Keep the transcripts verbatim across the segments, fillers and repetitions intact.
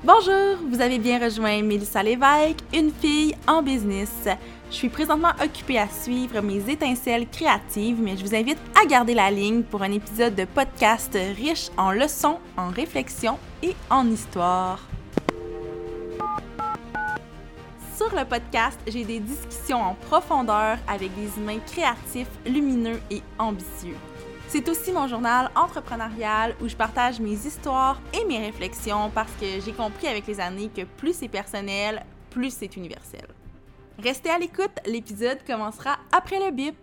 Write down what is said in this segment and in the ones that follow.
Bonjour, vous avez bien rejoint Mélissa Lévesque, une fille en business. Je suis présentement occupée à suivre mes étincelles créatives, mais je vous invite à garder la ligne pour un épisode de podcast riche en leçons, en réflexions et en histoire. Sur le podcast, j'ai des discussions en profondeur avec des humains créatifs, lumineux et ambitieux. C'est aussi mon journal entrepreneurial où je partage mes histoires et mes réflexions parce que j'ai compris avec les années que plus c'est personnel, plus c'est universel. Restez à l'écoute, l'épisode commencera après le bip.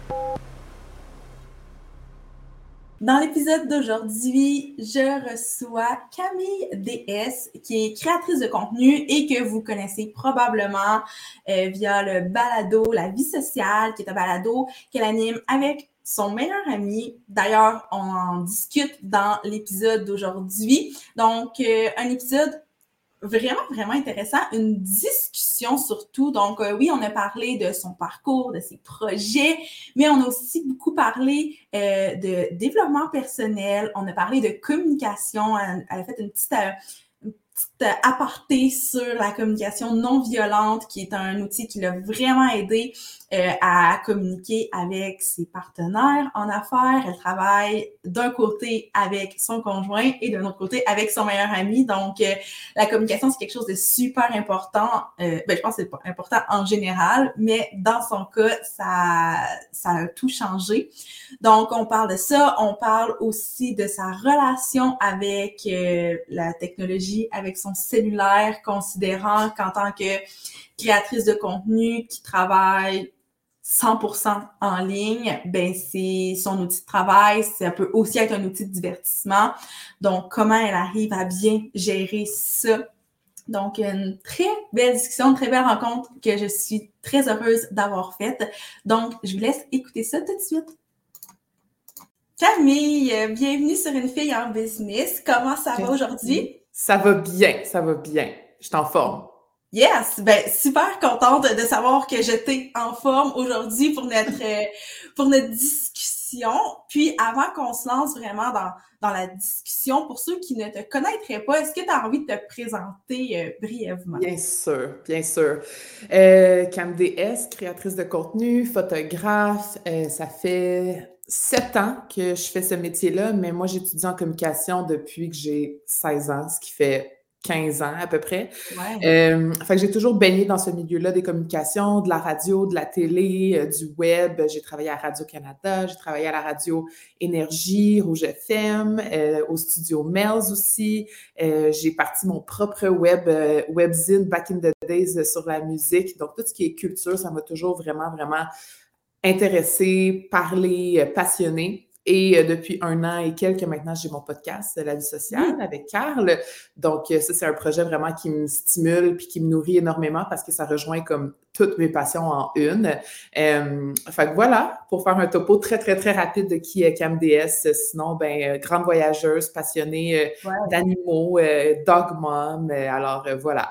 Dans l'épisode d'aujourd'hui, je reçois Camille D S, qui est créatrice de contenu et que vous connaissez probablement euh, via le balado La Vie sociale, qui est un balado qu'elle anime avec son meilleur ami. D'ailleurs, on en discute dans l'épisode d'aujourd'hui. Donc, euh, un épisode vraiment, vraiment intéressant, une discussion surtout. Donc, euh, oui, on a parlé de son parcours, de ses projets, mais on a aussi beaucoup parlé euh, de développement personnel. On a parlé de communication. Elle, elle a fait une petite... Euh, petite aparté sur la communication non violente, qui est un outil qui l'a vraiment aidé euh, à communiquer avec ses partenaires en affaires. Elle travaille d'un côté avec son conjoint et d'un autre côté avec son meilleur ami. Donc, euh, la communication, c'est quelque chose de super important. Euh, ben, je pense que c'est important en général, mais dans son cas, ça, ça a tout changé. Donc, on parle de ça. On parle aussi de sa relation avec euh, la technologie, avec son cellulaire, considérant qu'en tant que créatrice de contenu qui travaille cent pour cent en ligne, ben c'est son outil de travail, ça peut aussi être un outil de divertissement. Donc, comment elle arrive à bien gérer ça? Donc, une très belle discussion, une très belle rencontre que je suis très heureuse d'avoir faite. Donc, je vous laisse écouter ça tout de suite. Camille, bienvenue sur Une fille en business. Comment ça va aujourd'hui? Ça va bien, ça va bien. Je suis en forme. Yes! Ben, super contente de savoir que j'étais en forme aujourd'hui pour notre, euh, pour notre discussion. Puis, avant qu'on se lance vraiment dans, dans la discussion, pour ceux qui ne te connaîtraient pas, est-ce que tu as envie de te présenter euh, brièvement? Bien sûr, bien sûr. Euh, Cam D S, créatrice de contenu, photographe. Euh, ça fait sept ans que je fais ce métier-là, mais moi, j'étudie en communication depuis que j'ai seize ans, ce qui fait quinze ans à peu près. Ouais. Euh, fait que j'ai toujours baigné dans ce milieu-là des communications, de la radio, de la télé, euh, du web. J'ai travaillé à Radio-Canada, j'ai travaillé à la radio Énergie, Rouge F M, euh, au studio Melz aussi. Euh, j'ai parti mon propre web, euh, webzine back in the days euh, sur la musique. Donc, tout ce qui est culture, ça m'a toujours vraiment, vraiment intéressée, parlé, euh, passionnée. Et euh, depuis un an et quelques maintenant, j'ai mon podcast La Vie sociale avec Carl. Donc, euh, ça, c'est un projet vraiment qui me stimule puis qui me nourrit énormément parce que ça rejoint comme toutes mes passions en une. Euh, fait que voilà, pour faire un topo très, très, très rapide de qui est Cam D S. Sinon, ben, euh, grande voyageuse, passionnée euh, Ouais. d'animaux, euh, dog mom. Euh, alors, euh, voilà.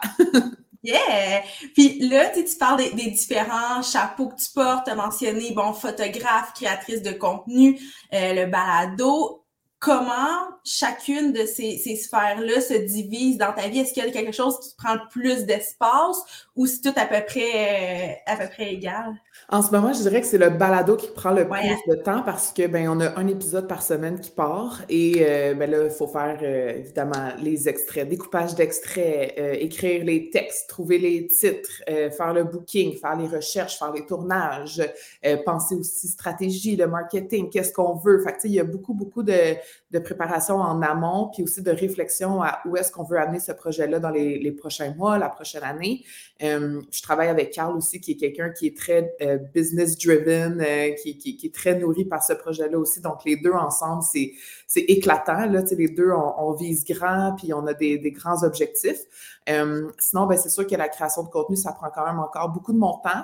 Yeah! Puis là, tu sais, tu parles des, des différents chapeaux que tu portes. Tu as mentionné, bon, photographe, créatrice de contenu, euh, le balado. Comment chacune de ces, ces sphères-là se divise dans ta vie? Est-ce qu'il y a quelque chose qui prend le plus d'espace ou c'est tout à peu près, euh, à peu près égal? En ce moment, je dirais que c'est le balado qui prend le Ouais. plus de temps parce que ben on a un épisode par semaine qui part et euh, ben là, il faut faire euh, évidemment les extraits, découpage d'extraits, euh, écrire les textes, trouver les titres, euh, faire le booking, faire les recherches, faire les tournages, euh, penser aussi stratégie, le marketing, qu'est-ce qu'on veut. Fait que, tu sais, il y a beaucoup, beaucoup de, de préparation en amont puis aussi de réflexion à où est-ce qu'on veut amener ce projet-là dans les, les prochains mois, la prochaine année. Euh, je travaille avec Carl aussi, qui est quelqu'un qui est très euh, business-driven, euh, qui, qui, qui est très nourri par ce projet-là aussi. Donc, les deux ensemble, c'est, c'est éclatant. Là, tu sais, les deux, on, on vise grand, puis on a des, des grands objectifs. Euh, sinon, ben, c'est sûr que la création de contenu, ça prend quand même encore beaucoup de mon temps.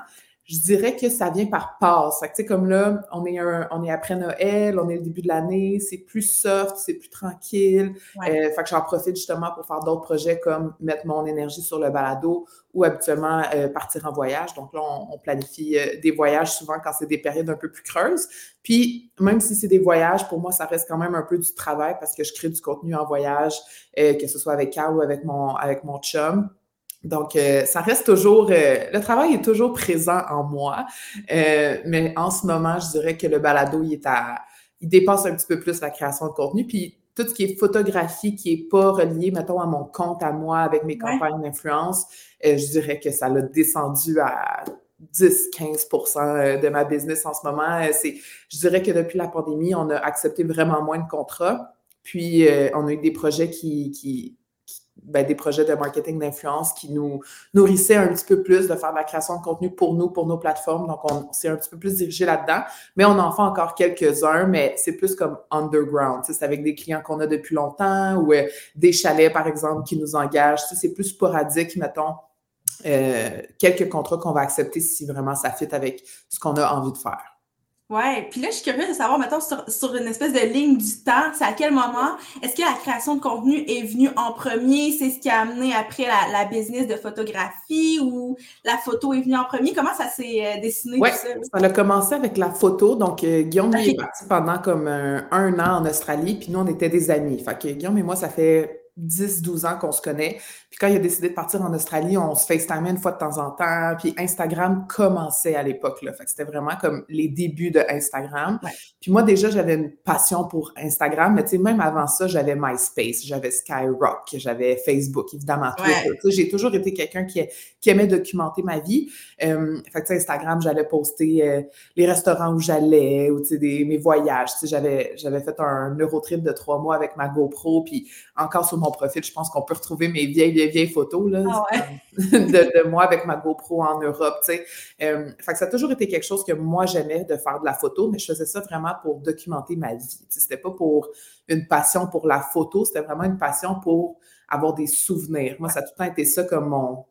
je dirais que ça vient par passe. Fait que, tu sais, comme là, on est, un, on est après Noël, on est le début de l'année, c'est plus soft, c'est plus tranquille. Ouais. Euh, fait que j'en profite justement pour faire d'autres projets comme mettre mon énergie sur le balado ou habituellement euh, partir en voyage. Donc là, on, on planifie euh, des voyages souvent quand c'est des périodes un peu plus creuses. Puis, même si c'est des voyages, pour moi, ça reste quand même un peu du travail parce que je crée du contenu en voyage, euh, que ce soit avec Carl ou avec mon, avec mon chum. Donc, euh, ça reste toujours... Euh, le travail est toujours présent en moi, euh, mais en ce moment, je dirais que le balado, il est à... il dépasse un petit peu plus la création de contenu, puis tout ce qui est photographie, qui est pas relié, mettons, à mon compte, à moi, avec mes Ouais. campagnes d'influence, euh, je dirais que ça l'a descendu à dix à quinze pour cent de ma business en ce moment. C'est, je dirais que depuis la pandémie, on a accepté vraiment moins de contrats, puis euh, on a eu des projets qui... qui Ben, des projets de marketing d'influence qui nous nourrissaient un petit peu plus de faire de la création de contenu pour nous, pour nos plateformes. Donc, on, on s'est un petit peu plus dirigé là-dedans. Mais on en fait encore quelques-uns, mais c'est plus comme underground. C'est avec des clients qu'on a depuis longtemps ou euh, des chalets, par exemple, qui nous engagent. C'est plus sporadique, mettons, euh, quelques contrats qu'on va accepter si vraiment ça fit avec ce qu'on a envie de faire. Ouais, puis là, je suis curieuse de savoir, mettons, sur, sur une espèce de ligne du temps, c'est à quel moment est-ce que la création de contenu est venue en premier? C'est ce qui a amené après la, la business de photographie ou la photo est venue en premier? Comment ça s'est euh, dessiné ouais, tout ça? Ça a commencé avec la photo. Donc, euh, Guillaume, lui, Okay. est parti pendant comme un, un an en Australie, puis nous, on était des amis. Fait que Guillaume et moi, ça fait dix douze ans qu'on se connaît. Puis quand il a décidé de partir en Australie, on se FaceTimait une fois de temps en temps. Puis Instagram commençait à l'époque, là. Fait que c'était vraiment comme les débuts de Instagram. Ouais. Puis moi, déjà, j'avais une passion pour Instagram. Mais tu sais, même avant ça, j'avais MySpace, j'avais Skyrock, j'avais Facebook, évidemment, Twitter. Ouais. J'ai toujours été quelqu'un qui, qui aimait documenter ma vie. Euh, fait que tu sais, Instagram, j'allais poster euh, les restaurants où j'allais ou tu sais, des, mes voyages. Tu sais, j'avais, j'avais fait un Eurotrip de trois mois avec ma GoPro. Puis encore sur mon profil, je pense qu'on peut retrouver mes vieilles, vieilles, vieilles photos là, ah ouais. de, de moi avec ma GoPro en Europe, tu sais. Euh, fait que ça a toujours été quelque chose que moi, j'aimais de faire de la photo, mais je faisais ça vraiment pour documenter ma vie. Tu sais, c'était pas pour une passion pour la photo, c'était vraiment une passion pour avoir des souvenirs. Moi, ça a tout le temps été ça comme mon...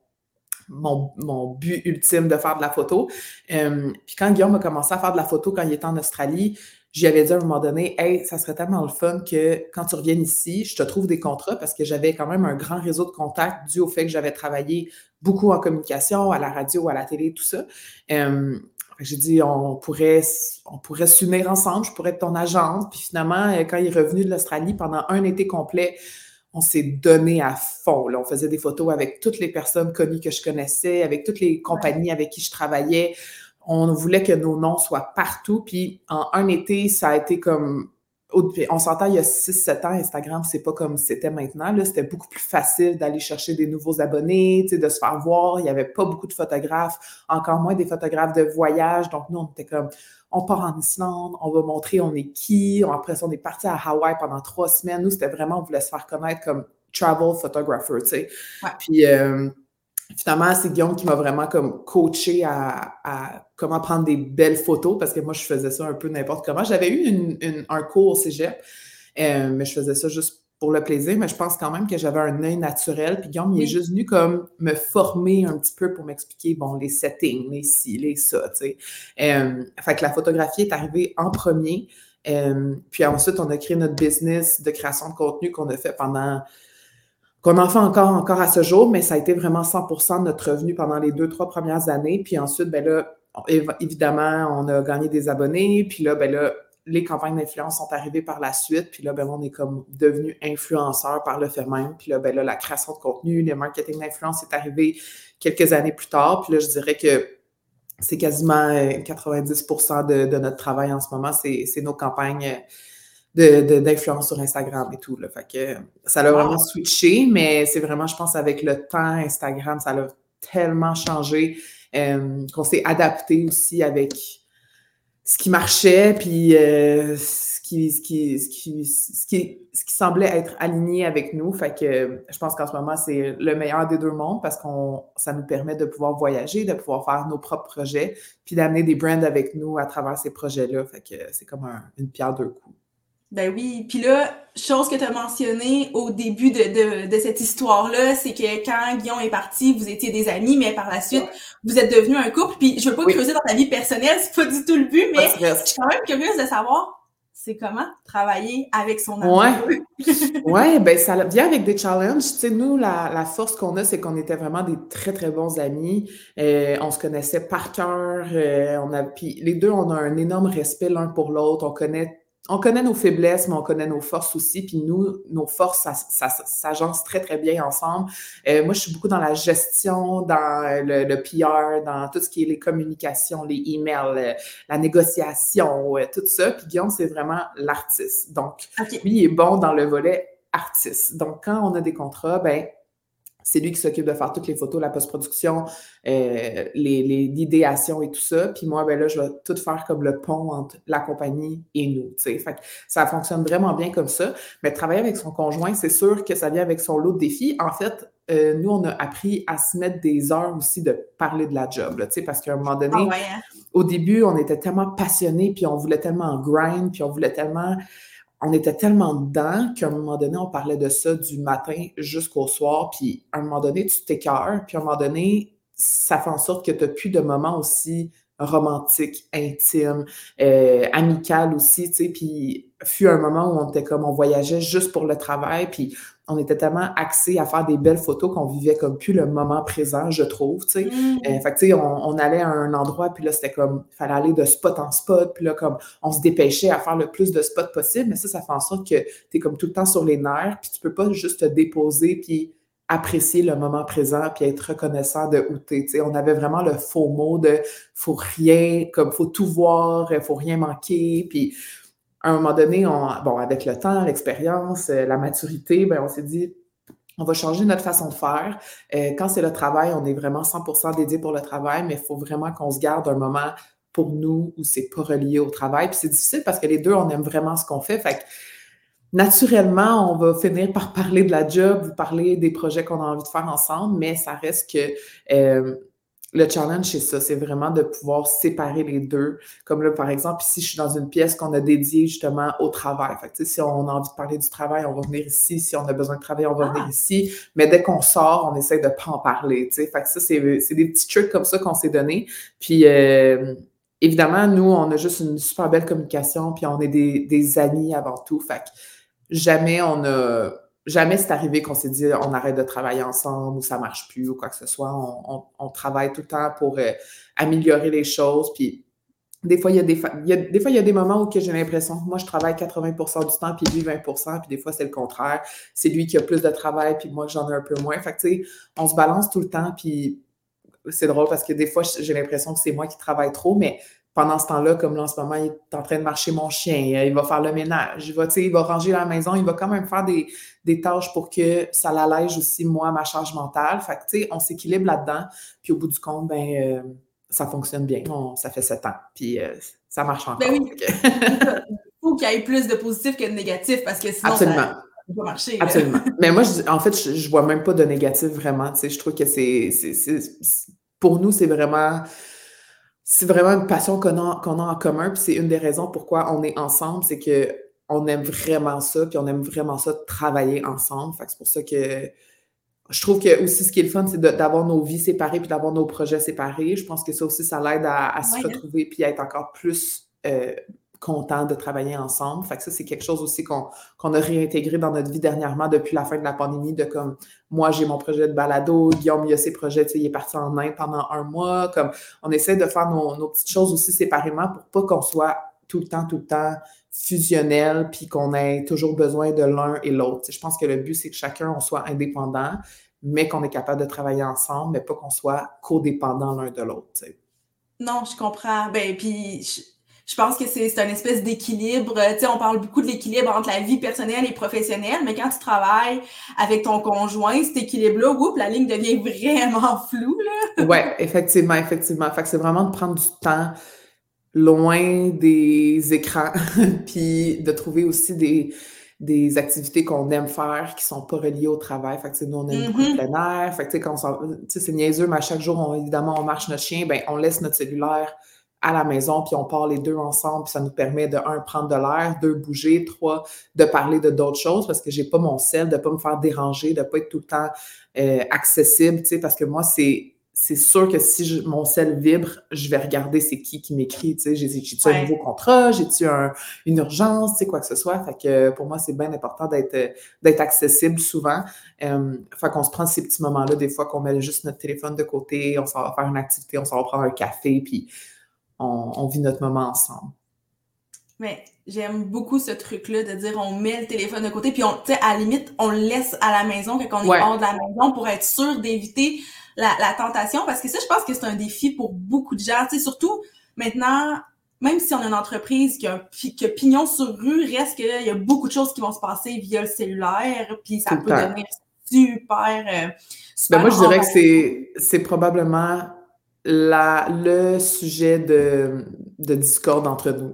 Mon, mon but ultime de faire de la photo. Euh, puis quand Guillaume a commencé à faire de la photo quand il était en Australie, j'y avais dit à un moment donné, « Hey, ça serait tellement le fun que quand tu reviennes ici, je te trouve des contrats parce que j'avais quand même un grand réseau de contacts dû au fait que j'avais travaillé beaucoup en communication, à la radio, à la télé, tout ça. Euh, j'ai dit, on pourrait, on pourrait s'unir ensemble, je pourrais être ton agente. Puis finalement, quand il est revenu de l'Australie pendant un été complet, on s'est donné à fond. Là. On faisait des photos avec toutes les personnes connues que je connaissais, avec toutes les compagnies ouais. avec qui je travaillais. On voulait que nos noms soient partout. Puis en un été, ça a été comme... On s'entend, il y a six sept ans, Instagram, c'est pas comme c'était maintenant. Là. C'était beaucoup plus facile d'aller chercher des nouveaux abonnés, de se faire voir. Il n'y avait pas beaucoup de photographes, encore moins des photographes de voyage. Donc nous, on était comme... On part en Islande, on va montrer on est qui. Après ça, on est parti à Hawaï pendant trois semaines. Nous, c'était vraiment, on voulait se faire connaître comme travel photographer, tu sais. Ouais. Puis euh, finalement, c'est Guillaume qui m'a vraiment comme coaché à, à comment prendre des belles photos parce que moi, je faisais ça un peu n'importe comment. J'avais eu une, une, un cours au cégep, euh, mais je faisais ça juste pour le plaisir, mais je pense quand même que j'avais un œil naturel. Puis Guillaume, il est juste venu comme me former un petit peu pour m'expliquer, bon, les settings, les ci, les ça, tu sais. Euh, fait que la photographie est arrivée en premier. Euh, puis ensuite, on a créé notre business de création de contenu qu'on a fait pendant... qu'on en fait encore, encore à ce jour, mais ça a été vraiment cent pour cent de notre revenu pendant les deux, trois premières années. Puis ensuite, ben là, évidemment, on a gagné des abonnés. Puis là, ben là, les campagnes d'influence sont arrivées par la suite. Puis là, ben, on est comme devenu influenceur par le fait même. Puis là, ben là, la création de contenu, le marketing d'influence est arrivé quelques années plus tard. Puis là, je dirais que c'est quasiment quatre-vingt-dix pour cent de, de notre travail en ce moment. C'est, c'est nos campagnes de, de, d'influence sur Instagram et tout. Là. Fait que ça l'a wow. vraiment switché, mais c'est vraiment, je pense, avec le temps, Instagram, ça l'a tellement changé euh, qu'on s'est adapté aussi avec ce qui marchait, puis euh, ce, qui, ce, qui, ce, qui, ce, qui, ce qui semblait être aligné avec nous. Fait que je pense qu'en ce moment, c'est le meilleur des deux mondes parce que ça nous permet de pouvoir voyager, de pouvoir faire nos propres projets, puis d'amener des brands avec nous à travers ces projets-là. Fait que c'est comme un, une pierre deux coups. Ben oui, puis là, chose que tu as mentionnée au début de, de, de cette histoire-là, c'est que quand Guillaume est parti, vous étiez des amis, mais par la suite, Ouais. vous êtes devenus un couple. Puis je veux pas Oui, creuser dans ta vie personnelle, c'est pas du tout le but, pas de mais je suis stress. quand même curieuse de savoir c'est comment travailler avec son Ouais. amoureux. Ouais, ben ça vient avec des challenges. Tu sais, nous, la, la force qu'on a, c'est qu'on était vraiment des très, très bons amis. Euh, on se connaissait par cœur. Euh, on a, puis les deux, on a un énorme respect l'un pour l'autre. On connaît, on connaît nos faiblesses, mais on connaît nos forces aussi. Puis nous, nos forces, ça, ça, ça s'agence très, très bien ensemble. Euh, moi, je suis beaucoup dans la gestion, dans le, le P R, dans tout ce qui est les communications, les emails, euh, la négociation, euh, tout ça. Puis Guillaume, c'est vraiment l'artiste. Donc, OK. lui, il est bon dans le volet artiste. Donc, quand on a des contrats, ben, c'est lui qui s'occupe de faire toutes les photos, la post-production, euh, les, les, l'idéation et tout ça. Puis moi, ben là, je vais tout faire comme le pont entre la compagnie et nous. T'sais. Fait que ça fonctionne vraiment bien comme ça. Mais travailler avec son conjoint, c'est sûr que ça vient avec son lot de défis. En fait, euh, nous, on a appris à se mettre des heures aussi de parler de la job. Là, parce qu'à un moment Ah donné, ouais, hein? au début, on était tellement passionnés, puis on voulait tellement grind, puis on voulait tellement on était tellement dedans qu'à un moment donné, on parlait de ça du matin jusqu'au soir, puis à un moment donné, tu t'écœures, puis à un moment donné, ça fait en sorte que tu n'as plus de moments aussi romantiques, intimes, euh, amicales aussi, tu sais, puis fut un moment où on était comme, on voyageait juste pour le travail, puis on était tellement axés à faire des belles photos qu'on vivait comme plus le moment présent, je trouve, tu sais. Euh, Mm. fait que, tu sais, on, on allait à un endroit, puis là, c'était comme, il fallait aller de spot en spot, puis là, comme, on se dépêchait à faire le plus de spots possible, mais ça, ça fait en sorte que tu es comme tout le temps sur les nerfs, puis tu peux pas juste te déposer, puis apprécier le moment présent, puis être reconnaissant de où t'es. Tu sais, on avait vraiment le faux mot de faut rien, comme faut tout voir, faut rien manquer, puis à un moment donné, on, bon, avec le temps, l'expérience, la maturité, ben, on s'est dit, on va changer notre façon de faire. Euh, quand c'est le travail, on est vraiment cent pour cent dédié pour le travail, mais il faut vraiment qu'on se garde un moment pour nous où c'est pas relié au travail. Puis c'est difficile parce que les deux, on aime vraiment ce qu'on fait. Fait que naturellement, on va finir par parler de la job ou parler des projets qu'on a envie de faire ensemble, mais ça reste que euh, le challenge, c'est ça, c'est vraiment de pouvoir séparer les deux. Comme là, par exemple, ici, je suis dans une pièce qu'on a dédiée justement au travail. Fait que, tu sais, si on a envie de parler du travail, on va venir ici. Si on a besoin de travailler, on va venir Ah, ici. Mais dès qu'on sort, on essaie de ne pas en parler, tu sais. Fait que ça, c'est, c'est des petits trucs comme ça qu'on s'est donnés. Puis, euh, évidemment, nous, on a juste une super belle communication, puis on est des, des amis avant tout. Fait que jamais on a jamais c'est arrivé qu'on s'est dit on arrête de travailler ensemble ou ça marche plus ou quoi que ce soit. On, on, on travaille tout le temps pour euh, améliorer les choses. Puis des fois, il y a des, fa- il y a, des fois, il y a des moments où que j'ai l'impression que moi, je travaille quatre-vingts pour cent du temps, puis lui vingt pour cent, puis des fois, c'est le contraire. C'est lui qui a plus de travail, puis moi, j'en ai un peu moins. Fait que, tu sais, on se balance tout le temps, puis c'est drôle parce que des fois, j'ai l'impression que c'est moi qui travaille trop, mais pendant ce temps-là, comme là, en ce moment, il est en train de marcher mon chien, il va faire le ménage, il va, tu sais, il va ranger la maison, il va quand même faire des, des tâches pour que ça l'allège aussi, moi, ma charge mentale. Fait que, tu sais, on s'équilibre là-dedans, puis au bout du compte, ben, euh, ça fonctionne bien. On- ça fait sept ans, puis euh, ça marche ben encore. oui, c'est ça. Il faut qu'il y ait plus de positif que de négatif parce que sinon, ça Absolument. ne peut pas marcher, là. Absolument. Mais moi, je, en fait, je, je vois même pas de négatif vraiment. Tu sais, je trouve que c'est, c'est, c'est- c'est- pour nous, c'est vraiment, c'est vraiment une passion qu'on a, qu'on a en commun. Puis c'est une des raisons pourquoi on est ensemble, c'est que on aime vraiment ça, puis on aime vraiment ça de travailler ensemble. Fait que c'est pour ça que je trouve que aussi ce qui est le fun, c'est de- d'avoir nos vies séparées puis d'avoir nos projets séparés. Je pense que ça aussi, ça l'aide à, à se Ouais, hein. retrouver puis à être encore plus euh, content de travailler ensemble. Fait que ça, c'est quelque chose aussi qu'on qu'on a réintégré dans notre vie dernièrement depuis la fin de la pandémie, de comme moi, j'ai mon projet de balado, Guillaume, il a ses projets, tu sais, il est parti en Inde pendant un mois. Comme on essaie de faire nos, nos petites choses aussi séparément pour pas qu'on soit tout le temps, tout le temps fusionnel puis qu'on ait toujours besoin de l'un et l'autre. Tu sais, je pense que le but, c'est que chacun, on soit indépendant, mais qu'on est capable de travailler ensemble, mais pas qu'on soit codépendants l'un de l'autre. Tu sais. Non, je comprends. Ben, puis je, je pense que c'est c'est une espèce d'équilibre. Euh, Tu sais, on parle beaucoup de l'équilibre entre la vie personnelle et professionnelle, mais quand tu travailles avec ton conjoint, cet équilibre-là, oups, la ligne devient vraiment floue, là. Ouais, effectivement, effectivement. Fait que c'est vraiment de prendre du temps loin des écrans, puis de trouver aussi des, des activités qu'on aime faire qui sont pas reliées au travail. Fait que, tu sais, nous, on aime beaucoup le Mhm. plein air. Fait que, tu sais, quand on s'en- tu sais, c'est niaiseux, mais à chaque jour, on, évidemment, on marche notre chien, ben, on laisse notre cellulaire à la maison, puis on part les deux ensemble, puis ça nous permet de, un, prendre de l'air, deux, bouger, trois, de parler de d'autres choses, parce que j'ai pas mon sel, de pas me faire déranger, de pas être tout le temps euh, accessible, tu sais, parce que moi, c'est c'est sûr que si je, mon sel vibre, je vais regarder c'est qui qui m'écrit, tu sais, j'ai, j'ai-tu un Ouais. nouveau contrat, j'ai-tu un, une urgence, tu sais, quoi que ce soit, fait que pour moi, c'est bien important d'être, d'être accessible souvent, euh, fait qu'on se prend ces petits moments-là, des fois qu'on met juste notre téléphone de côté, on s'en va faire une activité, on s'en va prendre un café, puis on, on vit notre moment ensemble. Mais j'aime beaucoup ce truc-là de dire on met le téléphone de côté, puis on, tu sais, à la limite, on le laisse à la maison quand on est Ouais. hors de la maison pour être sûr d'éviter la, la tentation, parce que ça, je pense que c'est un défi pour beaucoup de gens, tu sais, surtout maintenant, même si on a une entreprise qui a, qui a pignon sur rue, reste qu'il y a beaucoup de choses qui vont se passer via le cellulaire, puis ça Tout peut le temps. devenir super, euh, super Ben moi, je dirais que envahissant. c'est, c'est probablement la, le sujet de, de discorde entre nous.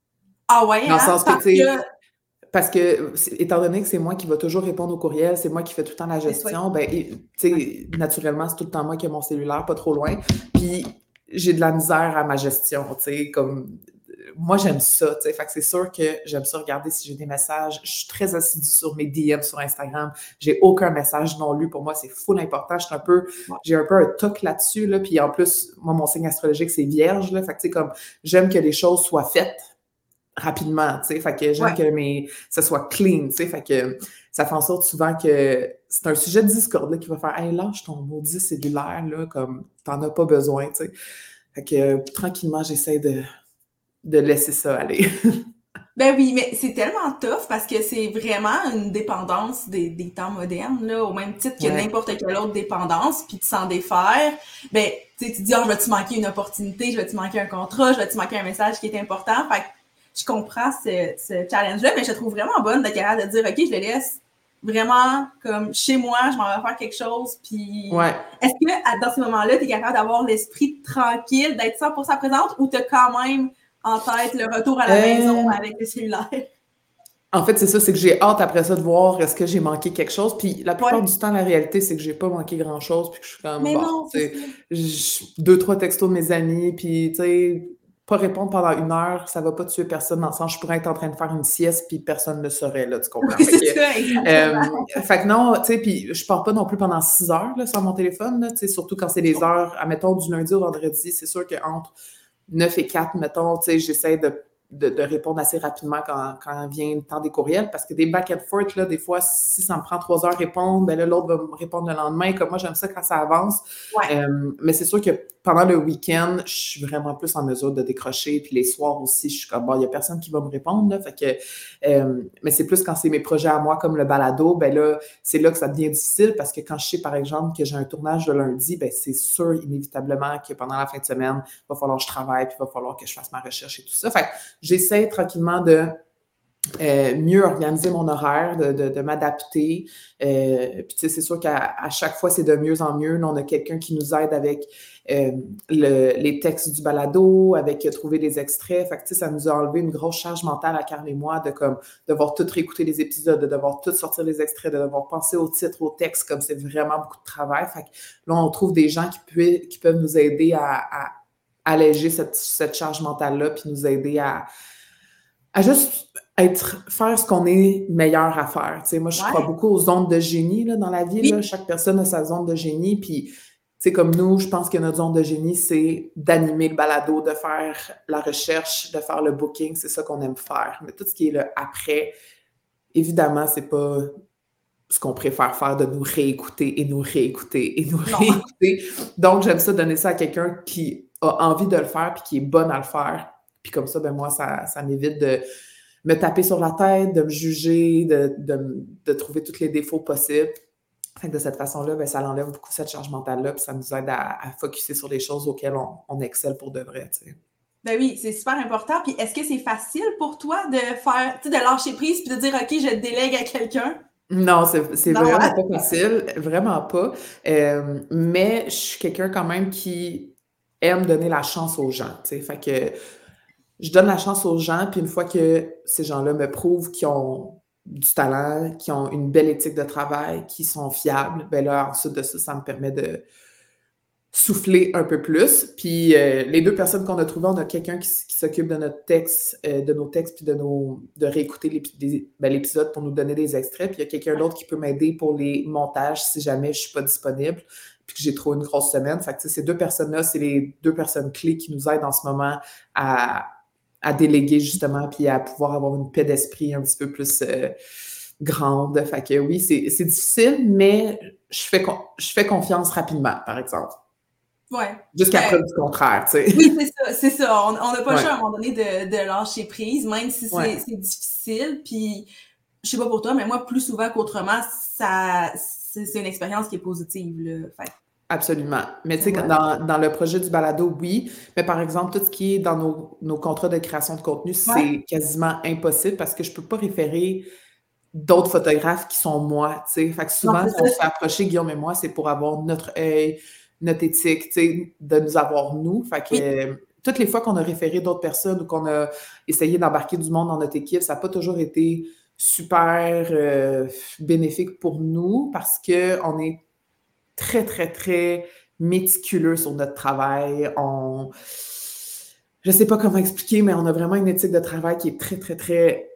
Ah ouais, Dans le hein? sens que, Parce tu sais, que parce que, étant donné que c'est moi qui va toujours répondre aux courriels, c'est moi qui fais tout le temps la c'est toi. gestion, ben, tu sais, naturellement, c'est tout le temps moi qui ai mon cellulaire, pas trop loin. Puis, j'ai de la misère à ma gestion, tu sais, comme, moi, j'aime ça, tu sais. Fait que c'est sûr que j'aime ça regarder si j'ai des messages. Je suis très assidue sur mes D M sur Instagram. J'ai aucun message non lu. Pour moi, c'est full important. Je suis un peu, j'ai un peu un toc là-dessus, là. Puis, en plus, moi, mon signe astrologique, c'est vierge, là. Fait que, tu sais, comme, j'aime que les choses soient faites rapidement, tu sais, fait que j'aime Ouais. que mes, ça soit clean, tu sais, fait que ça fait en sorte souvent que c'est un sujet de discorde, là, qui va faire « Hey, lâche ton maudit cellulaire, là, comme, t'en as pas besoin, tu sais. » Fait que, euh, tranquillement, j'essaie de, de laisser ça aller. Ben oui, mais c'est tellement tough parce que c'est vraiment une dépendance des, des temps modernes, là, au même titre que Ouais. n'importe quelle autre dépendance, puis de s'en défaire, ben, tu sais, tu te dis, oh, je vais-tu manquer une opportunité, je vais-tu manquer un contrat, je vais-tu manquer un message qui est important, fait que je comprends ce, ce challenge-là, mais je le trouve vraiment bonne d'être capable de dire, OK, je le laisse vraiment comme chez moi, je m'en vais faire quelque chose, puis Ouais. est-ce que à- dans ces moments-là, tu es capable d'avoir l'esprit tranquille, d'être cent pour cent présente, ou t'as quand même en tête le retour à la Euh, maison avec le cellulaire? En fait, c'est ça, c'est que j'ai hâte après ça de voir est-ce que j'ai manqué quelque chose. Puis la plupart Ouais. du temps, la réalité, c'est que j'ai pas manqué grand-chose. Puis que je suis comme, Mais bon, non, tu c'est sais, ça. j- deux, trois textos de mes amis, puis tu sais, pas répondre pendant une heure, ça va pas tuer personne dans le sens, je pourrais être en train de faire une sieste, puis personne ne le saurait, là, tu comprends? Oui, Fait c'est que, ça, exactement. euh, fait que non, tu sais, puis je pars pas non plus pendant six heures, là, sur mon téléphone, là, tu sais, surtout quand c'est les heures, admettons, du lundi au vendredi, c'est sûr qu'entre neuf et quatre, mettons, tu sais, j'essaie de De, de répondre assez rapidement quand, quand vient le temps des courriels, parce que des back and forth, là, des fois, si ça me prend trois heures à répondre, ben là, l'autre va me répondre le lendemain. Comme moi, j'aime ça quand ça avance. Ouais. Euh, mais c'est sûr que pendant le week-end, je suis vraiment plus en mesure de décrocher. Puis les soirs aussi, je suis comme, bon, il n'y a personne qui va me répondre. Là, fait que, euh, mais c'est plus quand c'est mes projets à moi, comme le balado, ben là, c'est là que ça devient difficile, parce que quand je sais, par exemple, que j'ai un tournage le lundi, ben c'est sûr, inévitablement, que pendant la fin de semaine, il va falloir que je travaille, puis il va falloir que je fasse ma recherche et tout ça. Fait que j'essaie tranquillement de euh, mieux organiser mon horaire, de, de, de m'adapter. Euh, puis, tu sais, c'est sûr qu'à à chaque fois, c'est de mieux en mieux. Là, on a quelqu'un qui nous aide avec euh, le, les textes du balado, avec euh, trouver des extraits. Fait que, tu sais, ça nous a enlevé une grosse charge mentale à Carl et moi de comme devoir tout réécouter les épisodes, de devoir tout sortir les extraits, de devoir penser au titre, au texte, comme c'est vraiment beaucoup de travail. Fait que là, on trouve des gens qui, pu- qui peuvent nous aider à, à alléger cette, cette charge mentale-là, puis nous aider à à juste être, faire ce qu'on est meilleur à faire. Tu sais, moi, je crois Ouais. beaucoup aux zones de génie là, dans la vie. Oui. Là. Chaque personne a sa zone de génie. Puis, tu sais, comme nous, je pense que notre zone de génie, c'est d'animer le balado, de faire la recherche, de faire le booking. C'est ça qu'on aime faire. Mais tout ce qui est le après, évidemment, c'est pas ce qu'on préfère faire, de nous réécouter et nous réécouter et nous Non. réécouter. Donc, j'aime ça donner ça à quelqu'un qui a envie de le faire puis qui est bonne à le faire. Puis comme ça, ben moi, ça, ça m'évite de me taper sur la tête, de me juger, de, de, de trouver tous les défauts possibles. Fait que de cette façon-là, ben, ça enlève beaucoup cette charge mentale-là, puis ça nous aide à, à focusser sur les choses auxquelles on, on excelle pour de vrai, tu sais. Ben oui, c'est super important. Puis est-ce que c'est facile pour toi de faire, tu sais, de lâcher prise puis de dire, OK, je délègue à quelqu'un? Non, c'est c'est Non, vraiment hein? pas facile, vraiment pas. Euh, mais je suis quelqu'un quand même qui aime donner la chance aux gens, tu sais. Fait que je donne la chance aux gens, puis une fois que ces gens-là me prouvent qu'ils ont du talent, qu'ils ont une belle éthique de travail, qu'ils sont fiables, ben là, ensuite de ça, ça me permet de souffler un peu plus. Puis euh, les deux personnes qu'on a trouvées, on a quelqu'un qui, qui s'occupe de notre texte, euh, de nos textes, puis de nos de réécouter l'épi- des- ben, l'épisode pour nous donner des extraits. Puis il y a quelqu'un d'autre qui peut m'aider pour les montages si jamais je suis pas disponible, puis que j'ai trop une grosse semaine. Fait que tu sais, ces deux personnes-là, c'est les deux personnes clés qui nous aident en ce moment à, à déléguer justement, puis à pouvoir avoir une paix d'esprit un petit peu plus euh, grande. Fait que oui, c'est, c'est difficile, mais je fais, con- je fais confiance rapidement, par exemple. Ouais. Jusqu'à Ben, preuve du contraire, tu sais. oui, c'est ça, c'est ça. On n'a pas le Ouais. choix à un moment donné de, de lâcher prise, même si c'est, Ouais. c'est difficile. Puis, je sais pas pour toi, mais moi, plus souvent qu'autrement, ça, c'est, c'est une expérience qui est positive, là. Fait. Absolument. Mais tu sais, Ouais. dans, dans le projet du balado, oui. Mais par exemple, tout ce qui est dans nos, nos contrats de création de contenu, c'est Ouais. quasiment impossible parce que je peux pas référer d'autres photographes qui sont moi, tu sais. Fait que Non, souvent, c'est quand on ça. se fait approcher, Guillaume et moi, c'est pour avoir notre œil, notre éthique, tu sais, de nous avoir nous. Fait que Oui. euh, toutes les fois qu'on a référé d'autres personnes ou qu'on a essayé d'embarquer du monde dans notre équipe, ça n'a pas toujours été super euh, bénéfique pour nous parce qu'on est très, très, très méticuleux sur notre travail. On... Je sais pas comment expliquer, mais on a vraiment une éthique de travail qui est très, très, très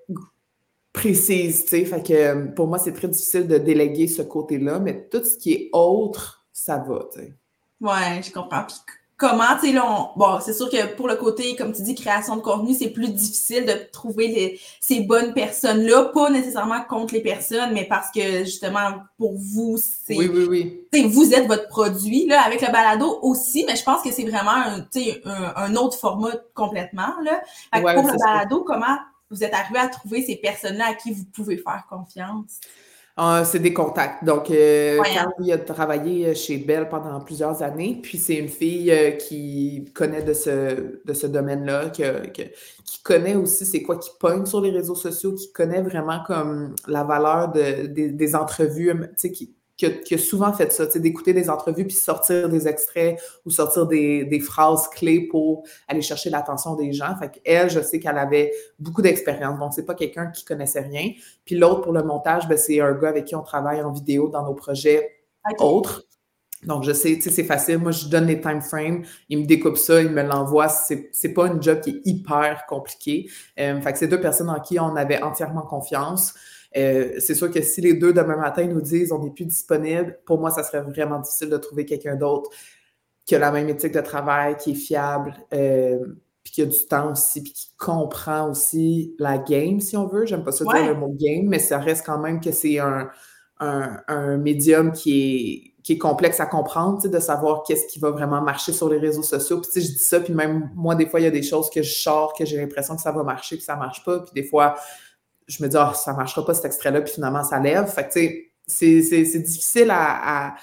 précise, tu sais. Fait que pour moi, c'est très difficile de déléguer ce côté-là, mais tout ce qui est autre, ça va, tu sais. Ouais, je comprends. Puis comment, tu sais, là, on... bon, c'est sûr que pour le côté, comme tu dis, création de contenu, c'est plus difficile de trouver les... ces bonnes personnes-là, pas nécessairement contre les personnes, mais parce que, justement, pour vous, c'est... Oui, oui, oui. Tu sais, vous êtes votre produit, là, avec le balado aussi, mais je pense que c'est vraiment un, tu sais, un, un autre format complètement, là. Fait que Ouais, pour le c'est ça. balado, comment vous êtes arrivé à trouver ces personnes-là à qui vous pouvez faire confiance? Ah, c'est des contacts. Donc, euh, Ouais, hein? Carl, lui, a travaillé chez Bell pendant plusieurs années, puis c'est une fille euh, qui connaît de ce, de ce domaine-là, que, que- qui connaît aussi c'est quoi qui pogne sur les réseaux sociaux, qui connaît vraiment comme la valeur de, des, des entrevues, tu sais, qui, qui, a, qui a souvent fait ça, tu sais, d'écouter des entrevues puis sortir des extraits ou sortir des, des phrases clés pour aller chercher l'attention des gens. Fait qu'elle, je sais qu'elle avait beaucoup d'expérience, donc c'est pas quelqu'un qui connaissait rien. Puis l'autre, pour le montage, ben, c'est un gars avec qui on travaille en vidéo dans nos projets OK. autres. Donc, je sais, tu sais, c'est facile. Moi, je donne les time frames, il me découpe ça, il me l'envoie. C'est, c'est pas une job qui est hyper compliquée. Euh, fait que c'est deux personnes en qui on avait entièrement confiance. Euh, c'est sûr que si les deux demain matin nous disent on n'est plus disponible, pour moi, ça serait vraiment difficile de trouver quelqu'un d'autre qui a la même éthique de travail, qui est fiable, euh, puis qui a du temps aussi, puis qui comprend aussi la game, si on veut. J'aime pas ça dire le Ouais. mot game, mais ça reste quand même que c'est un, un, un médium qui est, qui est complexe à comprendre, tu sais, de savoir qu'est-ce qui va vraiment marcher sur les réseaux sociaux. Puis tu sais, je dis ça, puis même moi, des fois, il y a des choses que je sors, que j'ai l'impression que ça va marcher, puis ça marche pas. Puis des fois, je me dis, ah, oh, ça marchera pas cet extrait-là, puis finalement, ça lève. Fait que tu sais, c'est, c'est, c'est difficile à, à,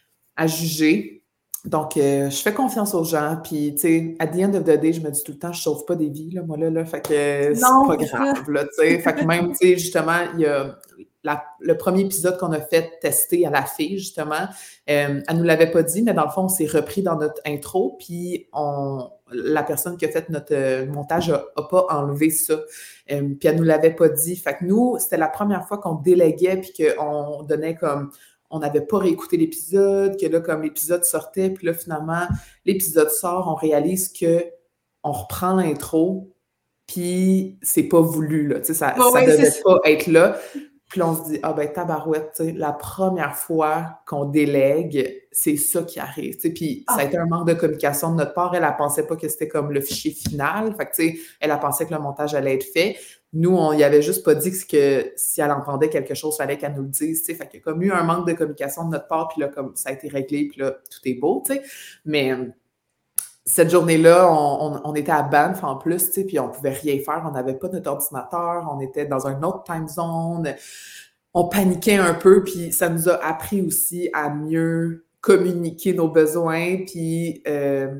à juger. Donc, euh, je fais confiance aux gens, puis, tu sais, at the end of the day, je me dis tout le temps, je sauve pas des vies, là, moi, là, là, fait que c'est Non, pas c'est ça. grave, là, tu sais. Fait que même, tu sais, justement, il y a la, le premier épisode qu'on a fait tester à la fille, justement, euh, elle nous l'avait pas dit, mais dans le fond, on s'est repris dans notre intro, puis on, la personne qui a fait notre euh, montage a, a pas enlevé ça, euh, puis elle nous l'avait pas dit. Fait que nous, c'était la première fois qu'on déléguait, puis qu'on donnait comme on n'avait pas réécouté l'épisode, que là, comme l'épisode sortait, puis là, finalement, l'épisode sort, on réalise que on reprend l'intro, puis c'est pas voulu, là, tu sais, ça, Bon, ça ouais, c'est devait ça. pas être là. Puis là, on se dit, ah ben tabarouette, tu sais, la première fois qu'on délègue, c'est ça qui arrive, tu sais, puis ça a Ah, été un manque de communication de notre part, elle, elle pensait pas que c'était comme le fichier final, fait que, tu sais, elle a pensé que le montage allait être fait. Nous, on y avait juste pas dit que si elle entendait quelque chose, il fallait qu'elle nous le dise, tu sais, fait qu'il y a comme eu un manque de communication de notre part, puis là, comme ça a été réglé, puis là, tout est beau, tu sais, mais cette journée-là, on, on, on était à Banff en plus, tu sais, puis on pouvait rien faire, on n'avait pas notre ordinateur, on était dans un autre time zone, on paniquait un peu, puis ça nous a appris aussi à mieux communiquer nos besoins, puis euh,